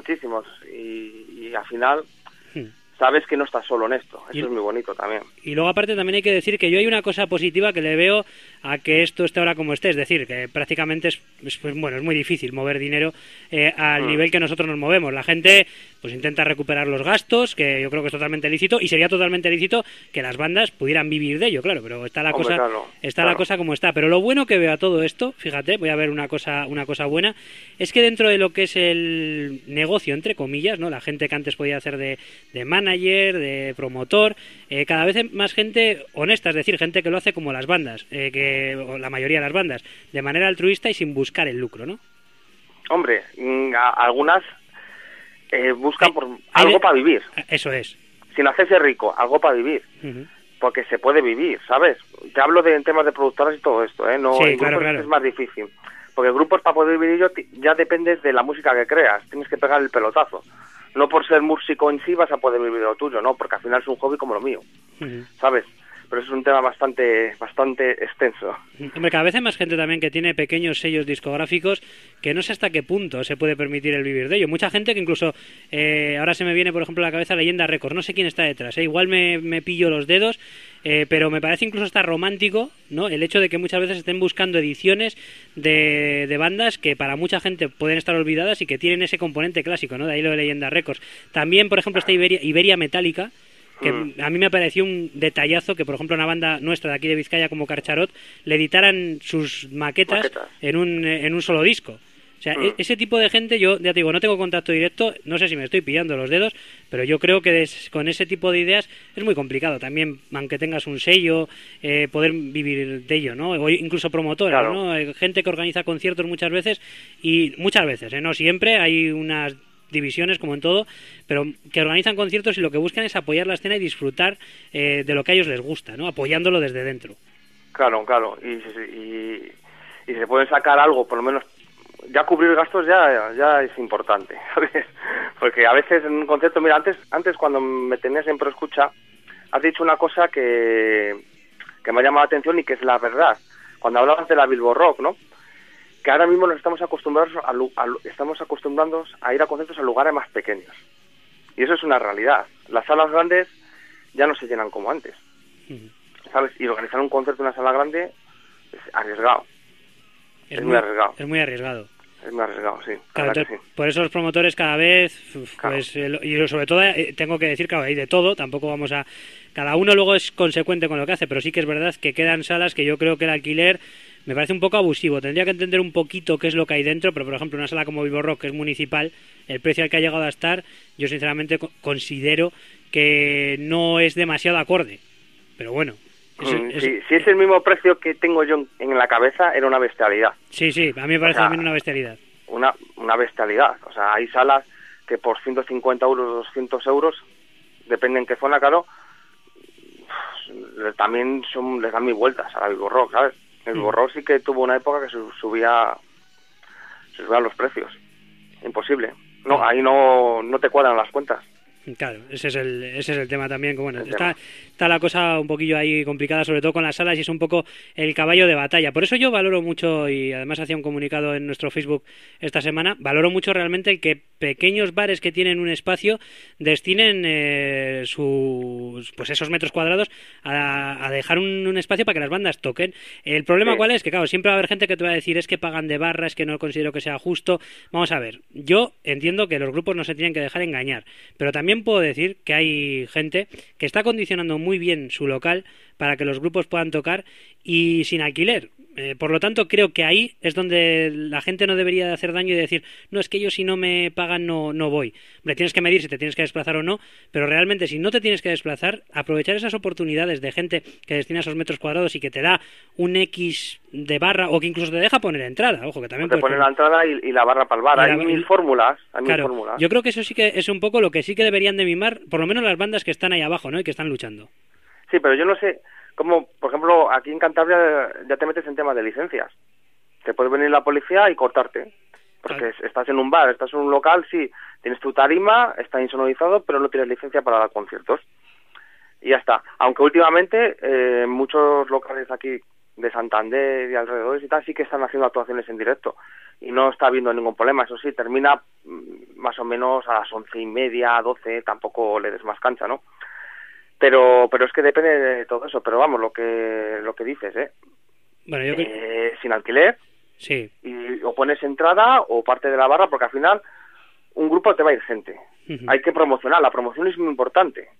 Y al final sabes que no estás solo en esto. Eso es muy bonito también. Y luego aparte también hay que decir que yo hay una cosa positiva que le veo a que esto esté ahora como esté, es decir, que prácticamente es muy difícil mover dinero al nivel que nosotros nos movemos. La gente pues intenta recuperar los gastos, que yo creo que es totalmente lícito, y sería totalmente lícito que las bandas pudieran vivir de ello, claro, pero está la la cosa como está. Pero lo bueno que veo a todo esto, fíjate, voy a ver una cosa buena, es que dentro de lo que es el negocio, entre comillas, ¿no? La gente que antes podía hacer de manager, de promotor, cada vez más gente honesta, es decir, gente que lo hace como las bandas, o la mayoría de las bandas, de manera altruista y sin buscar el lucro, ¿no? Hombre, algunas buscan por algo para vivir. Eso es. Sin hacerse rico, algo para vivir. Porque se puede vivir, ¿sabes? Te hablo de temas de productoras y todo esto, ¿eh? No, sí, en claro, grupos claro. es más difícil. Porque grupos, para poder vivir ya dependes de la música que creas. Tienes que pegar el pelotazo. No por ser músico en sí vas a poder vivir de lo tuyo, ¿no? Porque al final es un hobby como lo mío, ¿sabes? Pero es un tema bastante extenso. Hombre, cada vez hay más gente también que tiene pequeños sellos discográficos que no sé hasta qué punto se puede permitir el vivir de ello. Mucha gente que incluso, ahora se me viene por ejemplo a la cabeza Leyenda Records, no sé quién está detrás, igual me pillo los dedos, pero me parece incluso hasta romántico, ¿no? El hecho de que muchas veces estén buscando ediciones de bandas que para mucha gente pueden estar olvidadas y que tienen ese componente clásico, ¿no? De ahí lo de Leyenda Records. También, por ejemplo, está Iberia Metallica, que a mí me pareció un detallazo que, por ejemplo, una banda nuestra de aquí de Vizcaya como Carcharot le editaran sus maquetas. en un solo disco. O sea, ese tipo de gente, yo ya te digo, no tengo contacto directo, no sé si me estoy pillando los dedos, pero yo creo que con ese tipo de ideas es muy complicado también, aunque tengas un sello, poder vivir de ello, ¿no? O incluso promotoras, claro, ¿no? Gente que organiza conciertos muchas veces, no siempre, hay unas divisiones como en todo, pero que organizan conciertos y lo que buscan es apoyar la escena y disfrutar de lo que a ellos les gusta, ¿no? Apoyándolo desde dentro. Claro. Y se puede sacar algo, por lo menos ya cubrir gastos ya es importante, ¿sabes? Porque a veces en un concierto, mira, antes cuando me tenías en Proescucha, has dicho una cosa que me ha llamado la atención y que es la verdad. Cuando hablabas de la Bilbo Rock, ¿no? Que ahora mismo nos estamos acostumbrando a ir a conciertos a lugares más pequeños. Y eso es una realidad. Las salas grandes ya no se llenan como antes, ¿sabes? Y organizar un concierto en una sala grande es arriesgado. Es muy arriesgado. Es muy arriesgado. Es muy arriesgado, sí. Claro, entonces, sí. Por eso los promotores cada vez, pues, y sobre todo tengo que decir que hay de todo, tampoco vamos a... Cada uno luego es consecuente con lo que hace, pero sí que es verdad que quedan salas que yo creo que el alquiler me parece un poco abusivo. Tendría que entender un poquito qué es lo que hay dentro, pero por ejemplo una sala como Bilbo Rock, que es municipal, el precio al que ha llegado a estar, yo sinceramente considero que no es demasiado acorde. Pero bueno... Si es el mismo precio que tengo yo en la cabeza, era una bestialidad. Sí, a mí me parece también una bestialidad. Una bestialidad. O sea, hay salas que por 150 euros, 200 euros, depende en qué zona, claro, también les dan mil vueltas a la Bilbo Rock, ¿sabes? El Bilbo Rock sí que tuvo una época que se subían los precios. Imposible. No, ahí no te cuadran las cuentas. Claro, ese es el tema también, que bueno, está la cosa un poquillo ahí complicada, sobre todo con las salas, y es un poco el caballo de batalla. Por eso yo valoro mucho, y además hacía un comunicado en nuestro Facebook esta semana, valoro mucho realmente el que pequeños bares que tienen un espacio destinen pues esos metros cuadrados a dejar un espacio para que las bandas toquen. El problema ¿cuál es? Que claro, siempre va a haber gente que te va a decir es que pagan de barra, es que no considero que sea justo. Vamos a ver, yo entiendo que los grupos no se tienen que dejar engañar, pero también puedo decir que hay gente que está condicionando muy bien su local para que los grupos puedan tocar y sin alquiler. Por lo tanto, creo que ahí es donde la gente no debería de hacer daño y decir, no, es que ellos si no me pagan no voy. Hombre, tienes que medir si te tienes que desplazar o no, pero realmente si no te tienes que desplazar, aprovechar esas oportunidades de gente que destina esos metros cuadrados y que te da un X de barra, o que incluso te deja poner entrada, ojo, que también te ponen la entrada y la barra para el bar. Hay mil fórmulas. Yo creo que eso sí que es un poco lo que sí que deberían de mimar, por lo menos las bandas que están ahí abajo, ¿no? Y que están luchando. Sí, pero yo no sé cómo, por ejemplo, aquí en Cantabria ya te metes en temas de licencias. Te puede venir la policía y cortarte. Porque estás en un bar, estás en un local, sí, tienes tu tarima, está insonorizado, pero no tienes licencia para dar conciertos. Y ya está. Aunque últimamente muchos locales aquí de Santander y alrededores y tal sí que están haciendo actuaciones en directo y no está habiendo ningún problema. Eso sí, termina más o menos a las 11:30, 12, tampoco le des más cancha, ¿no? Pero es que depende de todo eso. Pero vamos, lo que dices, Bueno, yo sin alquiler, sí. Y o pones entrada o parte de la barra, porque al final un grupo te va a ir gente. Hay que promocionar, la promoción es muy importante.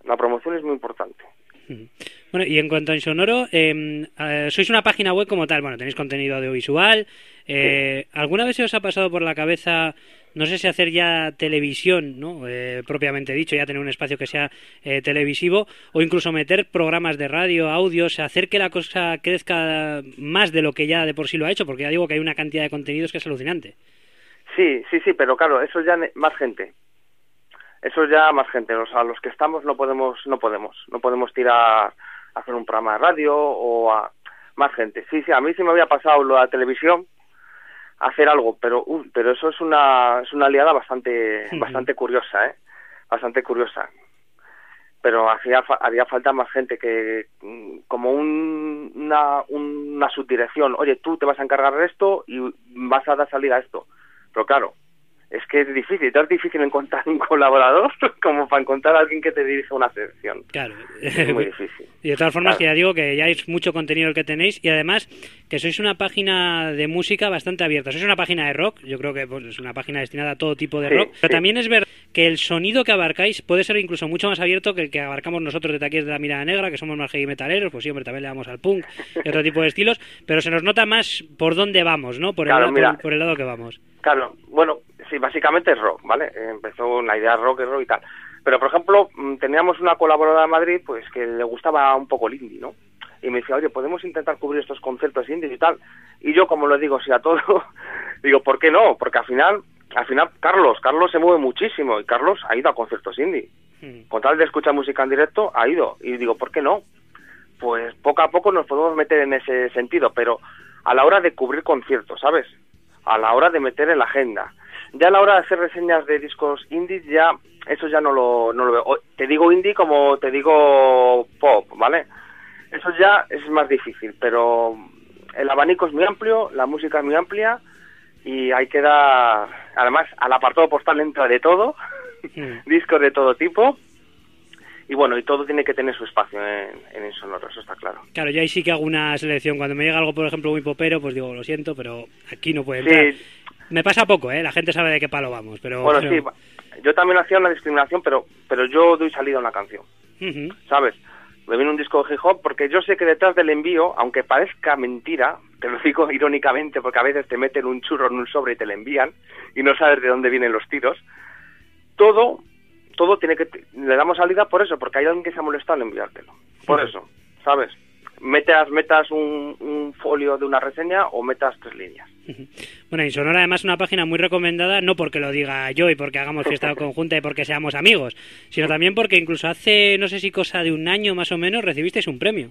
Bueno, y en cuanto a Insonoro, sois una página web como tal, bueno, tenéis contenido audiovisual. ¿Alguna vez se os ha pasado por la cabeza, no sé si hacer ya televisión, ¿no? Propiamente dicho, ya tener un espacio que sea televisivo, o incluso meter programas de radio, audios, hacer que la cosa crezca más de lo que ya de por sí lo ha hecho? Porque ya digo que hay una cantidad de contenidos que es alucinante. Sí, pero claro, eso ya más gente. Eso ya más gente, o sea, los que estamos no podemos tirar a hacer un programa de radio o a más gente. Sí, a mí sí me había pasado lo de la televisión, hacer algo, pero eso es una liada bastante curiosa, bastante curiosa. Pero haría falta más gente que como una subdirección. Oye, tú te vas a encargar de esto y vas a dar salida a esto. Pero claro, es que es difícil encontrar un colaborador como para encontrar a alguien que te dirija una sección. Claro. Es muy difícil. Y de todas formas, que ya digo que ya es mucho contenido el que tenéis, y además que sois una página de música bastante abierta. Sois una página de rock, yo creo que pues, es una página destinada a todo tipo de rock, pero también es verdad que el sonido que abarcáis puede ser incluso mucho más abierto que el que abarcamos nosotros desde aquí, desde la Mirada Negra, que somos más heavy metaleros. Pues sí, hombre, también le damos al punk y otro tipo de estilos, pero se nos nota más por dónde vamos, ¿no? Por el lado que vamos. Claro, bueno, sí, básicamente es rock, ¿vale? Empezó una idea rock y tal. Pero, por ejemplo, teníamos una colaboradora de Madrid, pues, que le gustaba un poco el indie, ¿no? Y me decía, oye, podemos intentar cubrir estos conciertos indies y tal. Y yo, como le digo, sí a todo, digo, ¿por qué no? Porque al final, Carlos se mueve muchísimo, y Carlos ha ido a conciertos indie. Con tal de escuchar música en directo, ha ido. Y digo, ¿por qué no? Pues poco a poco nos podemos meter en ese sentido, pero a la hora de cubrir conciertos, ¿sabes? A la hora de meter en la agenda. Ya a la hora de hacer reseñas de discos indies, ya eso ya no lo veo. Te digo indie como te digo pop, ¿vale? Eso ya es más difícil, pero el abanico es muy amplio, la música es muy amplia, y hay que dar, además, al apartado postal entra de todo, discos de todo tipo, y bueno, y todo tiene que tener su espacio en Insonoro, eso está claro. Claro, yo ahí sí que hago una selección. Cuando me llega algo, por ejemplo, muy popero, pues digo, lo siento, pero aquí no puede entrar. Sí. Me pasa poco, la gente sabe de qué palo vamos, pero... Bueno, sí, yo también hacía una discriminación, pero yo doy salida a una canción, ¿sabes? Me viene un disco de hip hop, porque yo sé que detrás del envío, aunque parezca mentira, te lo digo irónicamente, porque a veces te meten un churro en un sobre y te lo envían, y no sabes de dónde vienen los tiros, todo tiene que... Le damos salida por eso, porque hay alguien que se ha molestado en enviártelo. Por eso, ¿sabes? Metas un folio de una reseña o metas 3 líneas. Bueno, Insonoro además es una página muy recomendada, no porque lo diga yo y porque hagamos fiesta conjunta y porque seamos amigos, sino también porque incluso hace, no sé si cosa de un año más o menos, recibisteis un premio.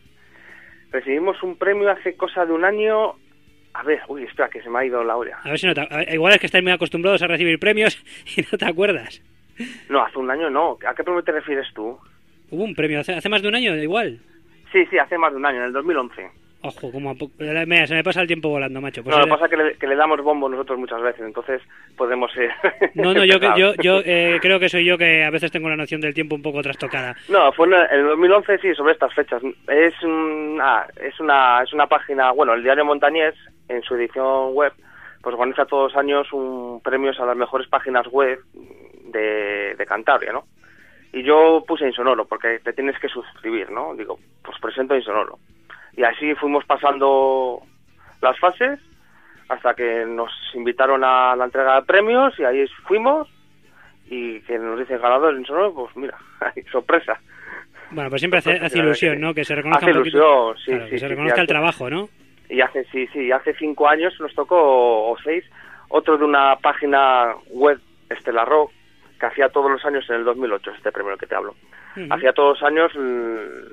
Recibimos un premio hace cosa de un año... A ver, espera, que se me ha ido la hora. A ver si no igual es que estáis muy acostumbrados a recibir premios y no te acuerdas. No, hace un año no. ¿A qué premio te refieres tú? ¿Hubo un premio hace más de un año igual? Sí, hace más de un año, en el 2011. Ojo, mira, se me pasa el tiempo volando, macho. Pues no, lo que pasa es que le damos bombo nosotros muchas veces, entonces podemos ser... No, yo creo que soy yo que a veces tengo la noción del tiempo un poco trastocada. No, fue en el 2011, sí, sobre estas fechas. Es una página, bueno, el diario Montañés, en su edición web, pues organiza todos los años un premios a las mejores páginas web de Cantabria, ¿no? Y yo puse Insonoro, porque te tienes que suscribir, ¿no? Digo, pues presento Insonoro. Y así fuimos pasando las fases hasta que nos invitaron a la entrega de premios, y ahí fuimos, y que nos dicen ganador Insonoro, pues mira, sorpresa. Bueno, pues siempre hace ilusión, ¿no? Que se reconozca un poquito, ilusión, sí, claro, que se reconozca el trabajo, ¿no? Y hace 5 años nos tocó, o 6, otro de una página web, Estela Rock, que hacía todos los años en el 2008, este premio del que te hablo. Hacía todos los años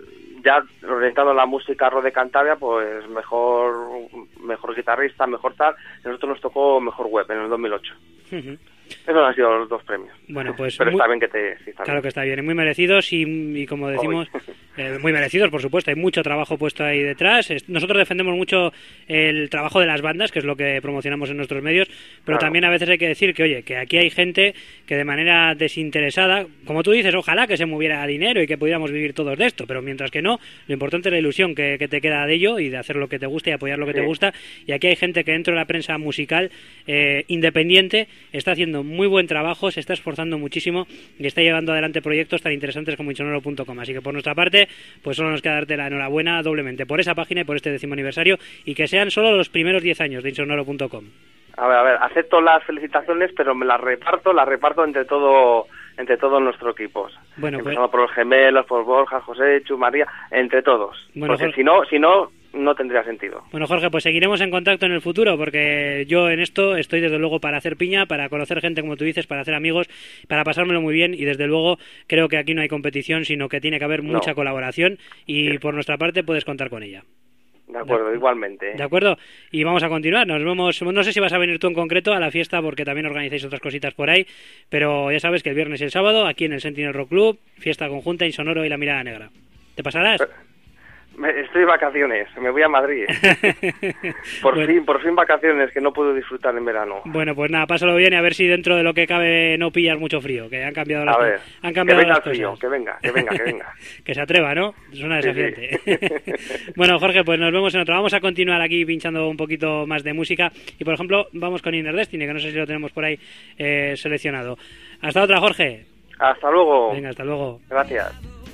ya orientado a la música rock de Cantabria, pues mejor guitarrista, mejor tal. A nosotros nos tocó mejor web en el 2008. Esos han sido los 2 premios. Bueno, pues pero está bien que sí, claro bien. Que está bien, muy merecidos y como decimos, muy merecidos, por supuesto. Hay mucho trabajo puesto ahí detrás. Nosotros defendemos mucho el trabajo de las bandas, que es lo que promocionamos en nuestros medios, pero también a veces hay que decir que, oye, que aquí hay gente que de manera desinteresada, como tú dices, ojalá que se moviera dinero y que pudiéramos vivir todos de esto, pero mientras que no, lo importante es la ilusión que te queda de ello y de hacer lo que te gusta y apoyar lo que te gusta. Y aquí hay gente que dentro de la prensa musical independiente está haciendo muy buen trabajo, se está esforzando muchísimo y está llevando adelante proyectos tan interesantes como insonoro.com. Así que por nuestra parte, pues solo nos queda darte la enhorabuena doblemente por esa página y por este 10º aniversario, y que sean solo los primeros 10 años de insonoro.com. A ver, acepto las felicitaciones, pero me las reparto entre todos nuestros equipos. Bueno, empezando por los gemelos, por Borja, José, Chu, María, entre todos. Bueno, porque Jorge, si no tendría sentido. Bueno, Jorge, pues seguiremos en contacto en el futuro, porque yo en esto estoy desde luego para hacer piña, para conocer gente, como tú dices, para hacer amigos, para pasármelo muy bien, y desde luego creo que aquí no hay competición, sino que tiene que haber mucha colaboración, y por nuestra parte puedes contar con ella. De acuerdo, igualmente. De acuerdo, y vamos a continuar. Nos vemos, no sé si vas a venir tú en concreto a la fiesta, porque también organizáis otras cositas por ahí, pero ya sabes que el viernes y el sábado, aquí en el Sentinel Rock Club, fiesta conjunta Insonoro y La Mirada Negra. ¿Te pasarás? Estoy de vacaciones, me voy a Madrid. Por fin vacaciones, que no puedo disfrutar en verano. Bueno, pues nada, pásalo bien y a ver si dentro de lo que cabe no pillas mucho frío, que han cambiado las cosas. Que venga el frío, que venga. Que se atreva, ¿no? Suena desafiante. Sí. Bueno, Jorge, pues nos vemos en otro. Vamos a continuar aquí pinchando un poquito más de música y, por ejemplo, vamos con Inner Destiny, que no sé si lo tenemos por ahí seleccionado. Hasta otra, Jorge. Hasta luego. Venga, hasta luego. Gracias.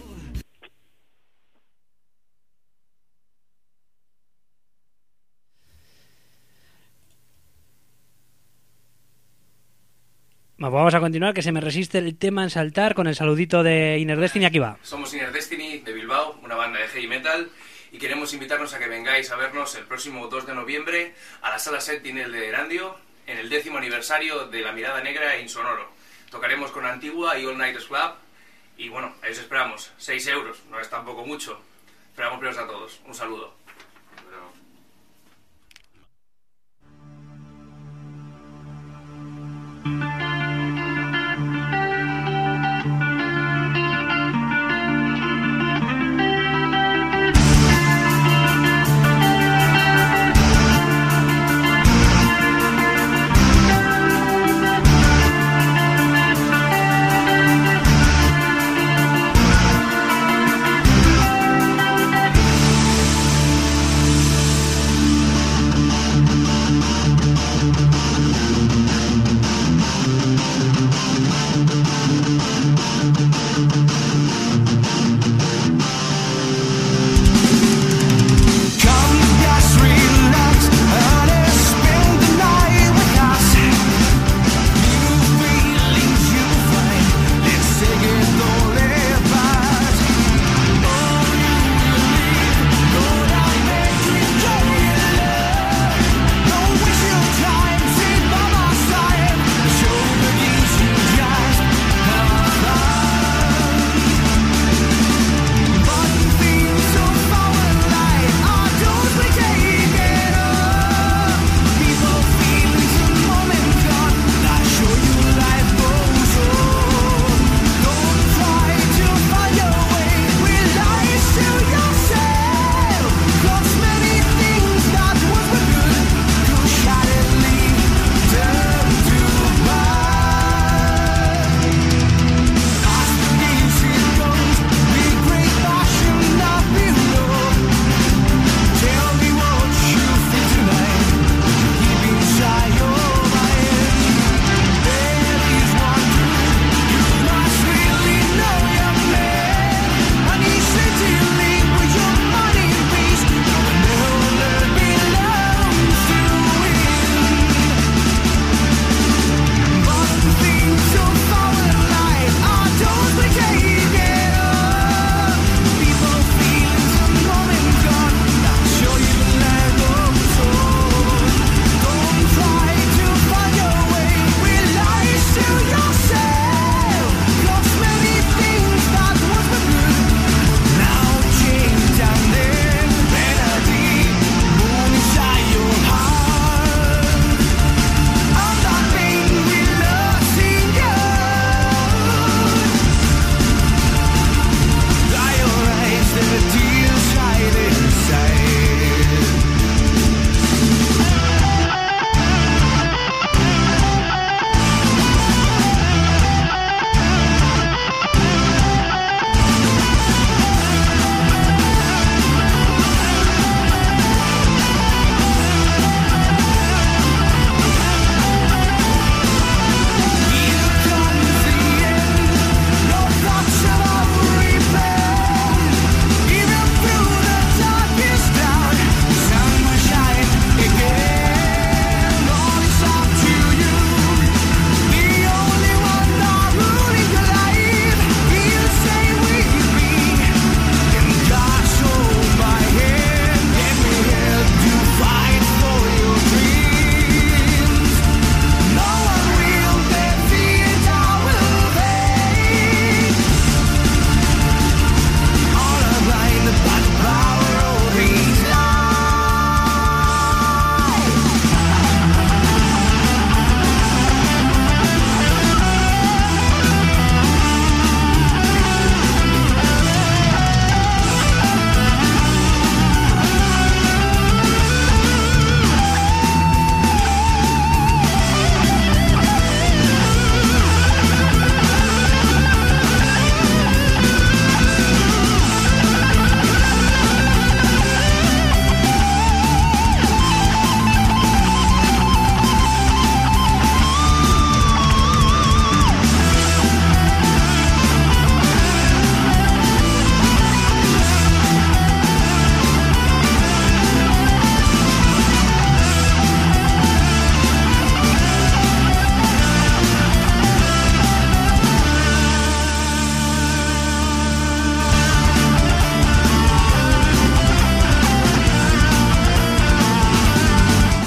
Vamos a continuar, que se me resiste el tema en saltar con el saludito de Inner Destiny. Aquí va. Somos Inner Destiny de Bilbao, una banda de heavy metal, y queremos invitarnos a que vengáis a vernos el próximo 2 de noviembre a la Sala Sentinel de Erandio en el 10º aniversario de La Mirada Negra e Insonoro. Tocaremos con Antigua y All Nighters Club y bueno, ahí os esperamos. 6 euros, no es tampoco mucho. Esperamos veros a todos. Un saludo.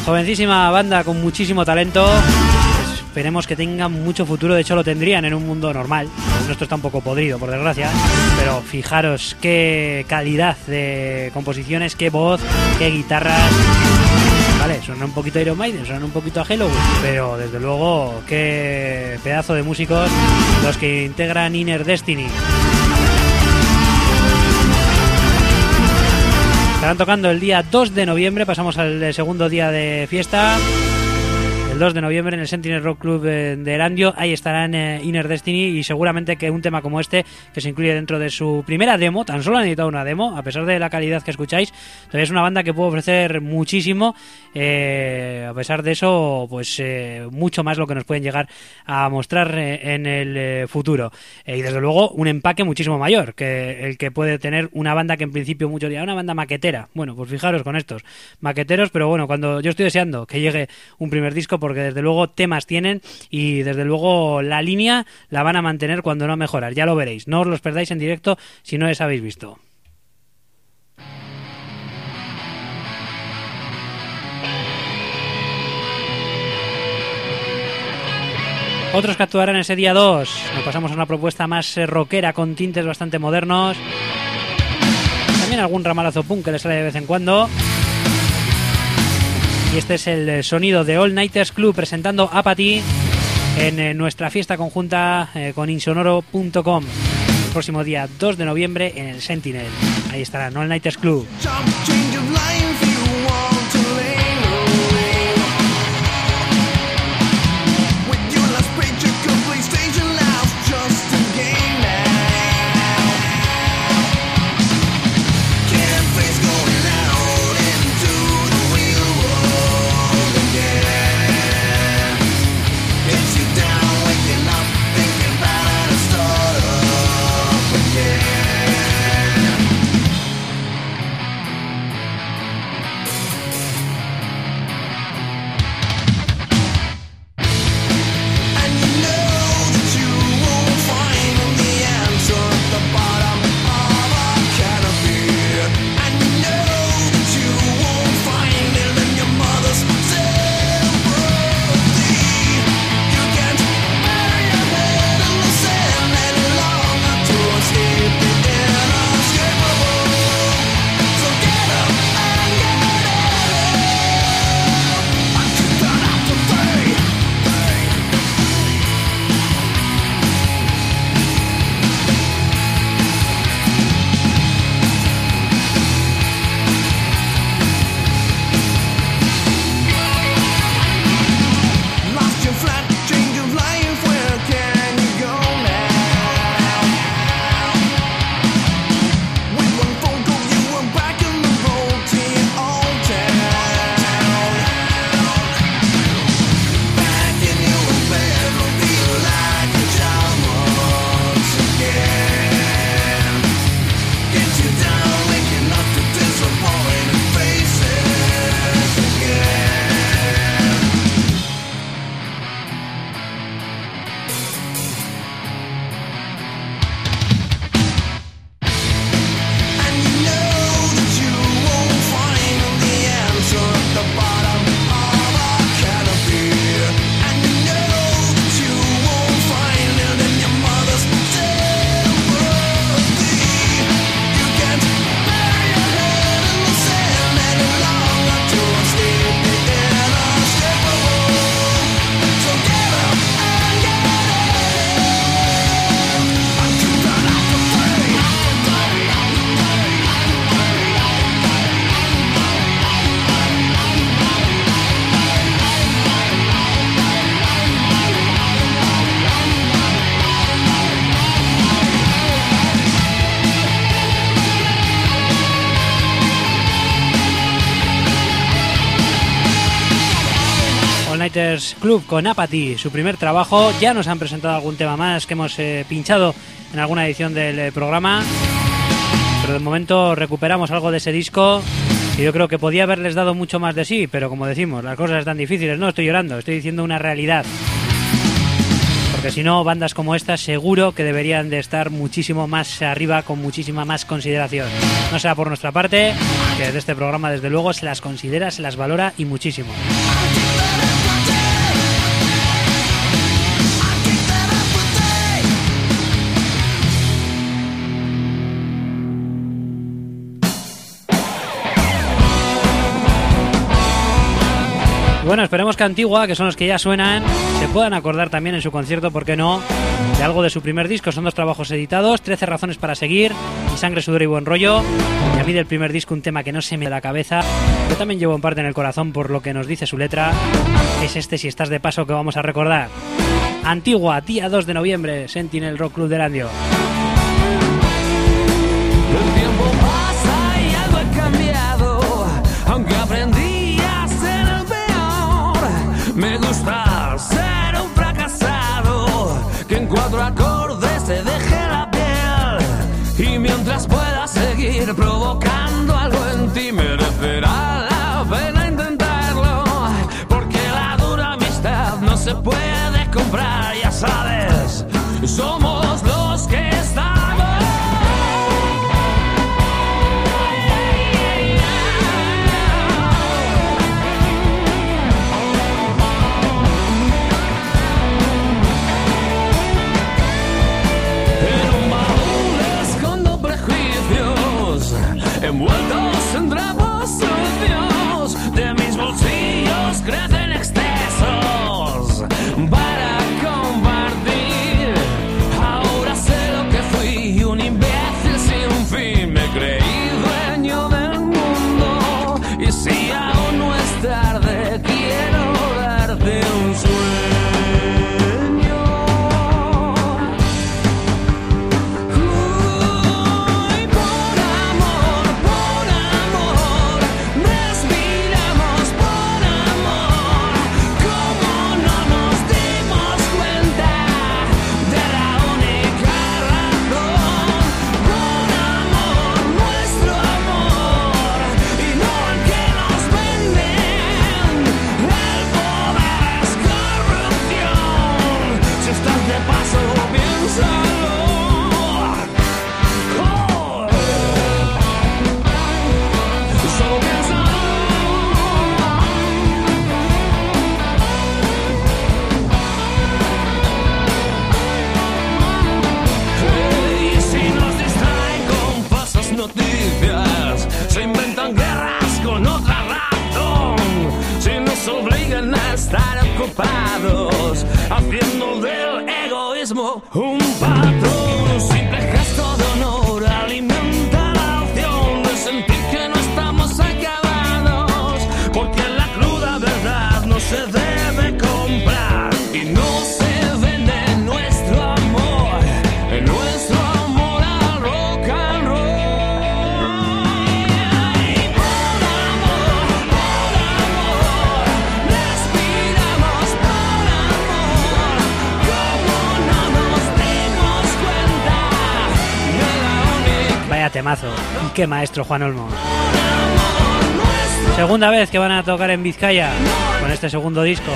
Jovencísima banda con muchísimo talento. Esperemos que tengan mucho futuro, de hecho lo tendrían en un mundo normal. Nuestro está un poco podrido, por desgracia, pero fijaros qué calidad de composiciones, qué voz, qué guitarras. Vale, suena un poquito a Iron Maiden, suena un poquito a Halloween, pero desde luego qué pedazo de músicos los que integran Inner Destiny. Estarán tocando el día 2 de noviembre, pasamos al segundo día de fiesta. El 2 de noviembre en el Sentinel Rock Club de Erandio, ahí estarán Inner Destiny, y seguramente que un tema como este, que se incluye dentro de su primera demo, tan solo han editado una demo, a pesar de la calidad que escucháis, todavía es una banda que puede ofrecer muchísimo, a pesar de eso, pues mucho más lo que nos pueden llegar a mostrar en el futuro, y desde luego un empaque muchísimo mayor que el que puede tener una banda que en principio muchos dirán, una banda maquetera. Bueno, pues fijaros con estos maqueteros, pero bueno, cuando yo estoy deseando que llegue un primer disco, porque desde luego temas tienen y desde luego la línea la van a mantener, cuando no mejorar, ya lo veréis, no os los perdáis en directo si no les habéis visto. Otros que actuarán ese día 2, nos pasamos a una propuesta más rockera con tintes bastante modernos, también algún ramalazo punk que les sale de vez en cuando. Y este es el sonido de All Nighters Club presentando Apathy en nuestra fiesta conjunta con insonoro.com el próximo día 2 de noviembre en el Sentinel. Ahí estarán All Nighters Club. Club con Apathy, su primer trabajo. Ya nos han presentado algún tema más que hemos pinchado en alguna edición del programa, pero de momento recuperamos algo de ese disco que yo creo que podía haberles dado mucho más de sí, pero como decimos, las cosas están difíciles. No estoy llorando, estoy diciendo una realidad, porque si no, bandas como estas seguro que deberían de estar muchísimo más arriba, con muchísima más consideración. No será por nuestra parte, que desde este programa desde luego se las considera, se las valora y muchísimo. Bueno, esperemos que Antigua, que son los que ya suenan, se puedan acordar también en su concierto, ¿por qué no?, de algo de su primer disco. Son 2 trabajos editados, 13 razones para seguir y Sangre, sudor y buen rollo. Y a mí del primer disco un tema que no se me da la cabeza, yo también llevo en parte en el corazón por lo que nos dice su letra, es este Si estás de paso que vamos a recordar. Antigua, día 2 de noviembre, Sentinel Rock Club de Erandio. El tiempo pasa y algo ha cambiado, aunque aprendí a ser el peor. Me gusta ser un fracasado, que en 4 acordes te deje la piel. Y mientras pueda seguir provocando algo en ti, merecerá la pena intentarlo. Porque la dura amistad no se puede comprar, ya sabes, somos los que estamos. Envueltos en trapos sucios, de mis bolsillos crecen excesos para compartir. Ahora sé lo que fui, un imbécil sin fin. Me creí dueño del mundo y si aún no es tarde, quiero darte un sueño. Se inventan guerras con otra razón, si nos obligan a estar ocupados, haciendo del egoísmo un patrón. Un simple gesto de honor alimenta la opción de sentir que no estamos acabados, porque la cruda verdad no se debe comprar y no se vende nuestro amor al rock and roll. Temazo. Y qué maestro Juan Olmo. Segunda vez que van a tocar en Vizcaya con este segundo disco.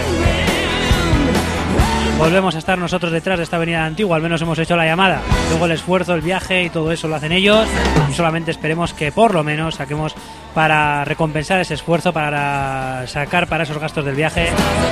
Volvemos a estar nosotros detrás de esta avenida Antigua, al menos hemos hecho la llamada. Luego el esfuerzo, el viaje y todo eso lo hacen ellos y solamente esperemos que por lo menos saquemos para recompensar ese esfuerzo, para sacar para esos gastos del viaje.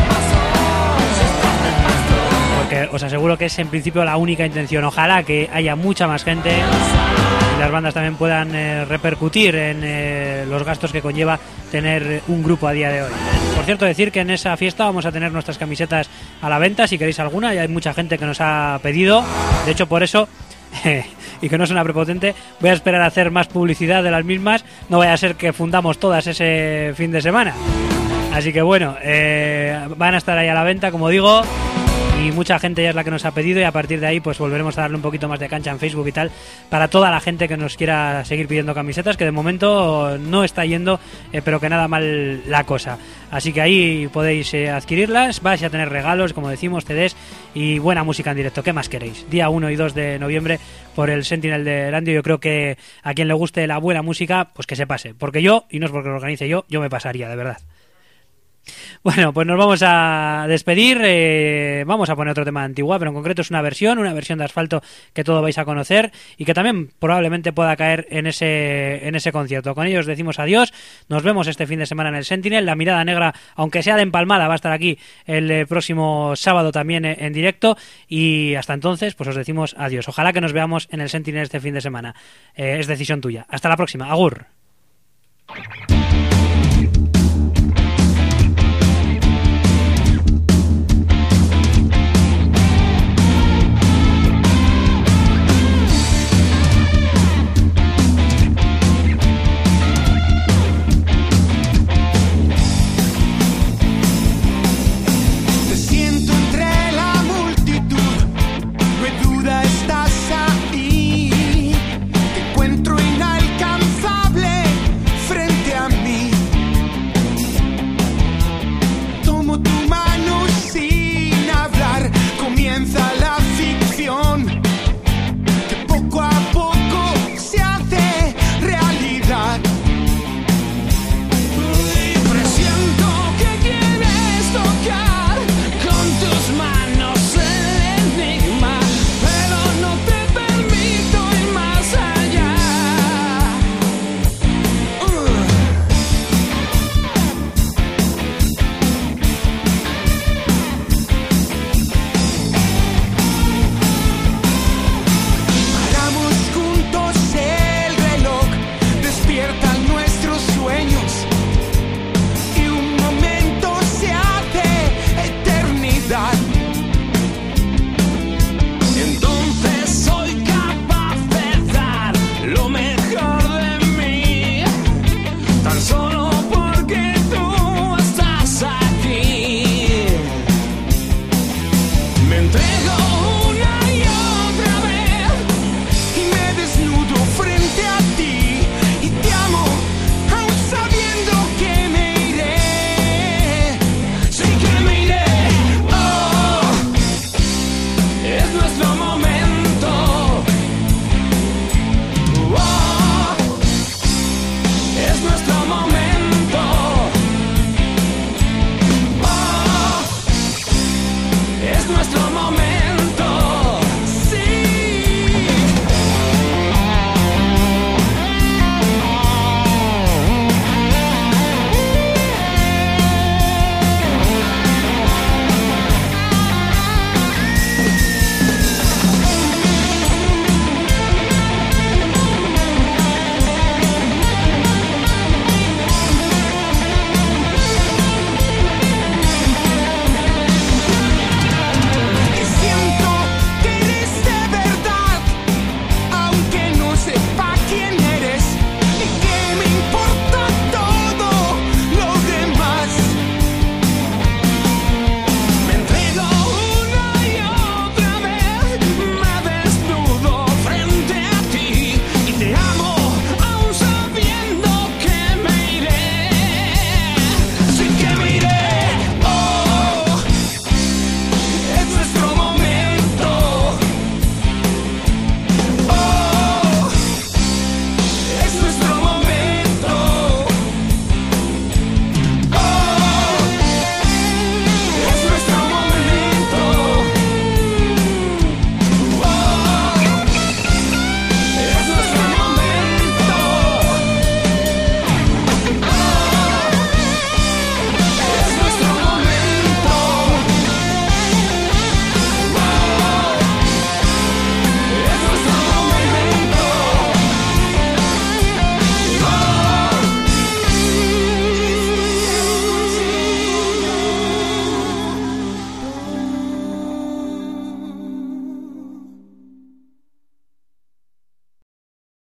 Porque os aseguro que es en principio la única intención. Ojalá que haya mucha más gente y las bandas también puedan repercutir en los gastos que conlleva tener un grupo a día de hoy. Por cierto, decir que en esa fiesta vamos a tener nuestras camisetas a la venta, si queréis alguna, y hay mucha gente que nos ha pedido. De hecho, por eso, y que no suena prepotente, voy a esperar a hacer más publicidad de las mismas. No vaya a ser que fundamos todas ese fin de semana. Así que bueno, van a estar ahí a la venta, como digo. Y mucha gente ya es la que nos ha pedido y a partir de ahí pues volveremos a darle un poquito más de cancha en Facebook y tal para toda la gente que nos quiera seguir pidiendo camisetas, que de momento no está yendo, pero que nada mal la cosa. Así que ahí podéis adquirirlas, vais a tener regalos, como decimos, CDs y buena música en directo. ¿Qué más queréis? Día 1 y 2 de noviembre por el Sentinel de Erandio. Yo creo que a quien le guste la buena música, pues que se pase. Porque yo, y no es porque lo organice yo me pasaría, de verdad. Bueno, pues nos vamos a despedir. Vamos a poner otro tema de Antigua, pero en concreto es una versión de Asfalto que todos vais a conocer y que también probablemente pueda caer en ese concierto. Con ellos decimos adiós. Nos vemos este fin de semana en el Sentinel. La Mirada Negra, aunque sea de empalmada, va a estar aquí el próximo sábado también en directo. Y hasta entonces, pues os decimos adiós. Ojalá que nos veamos en el Sentinel este fin de semana. Es decisión tuya. Hasta la próxima. Agur.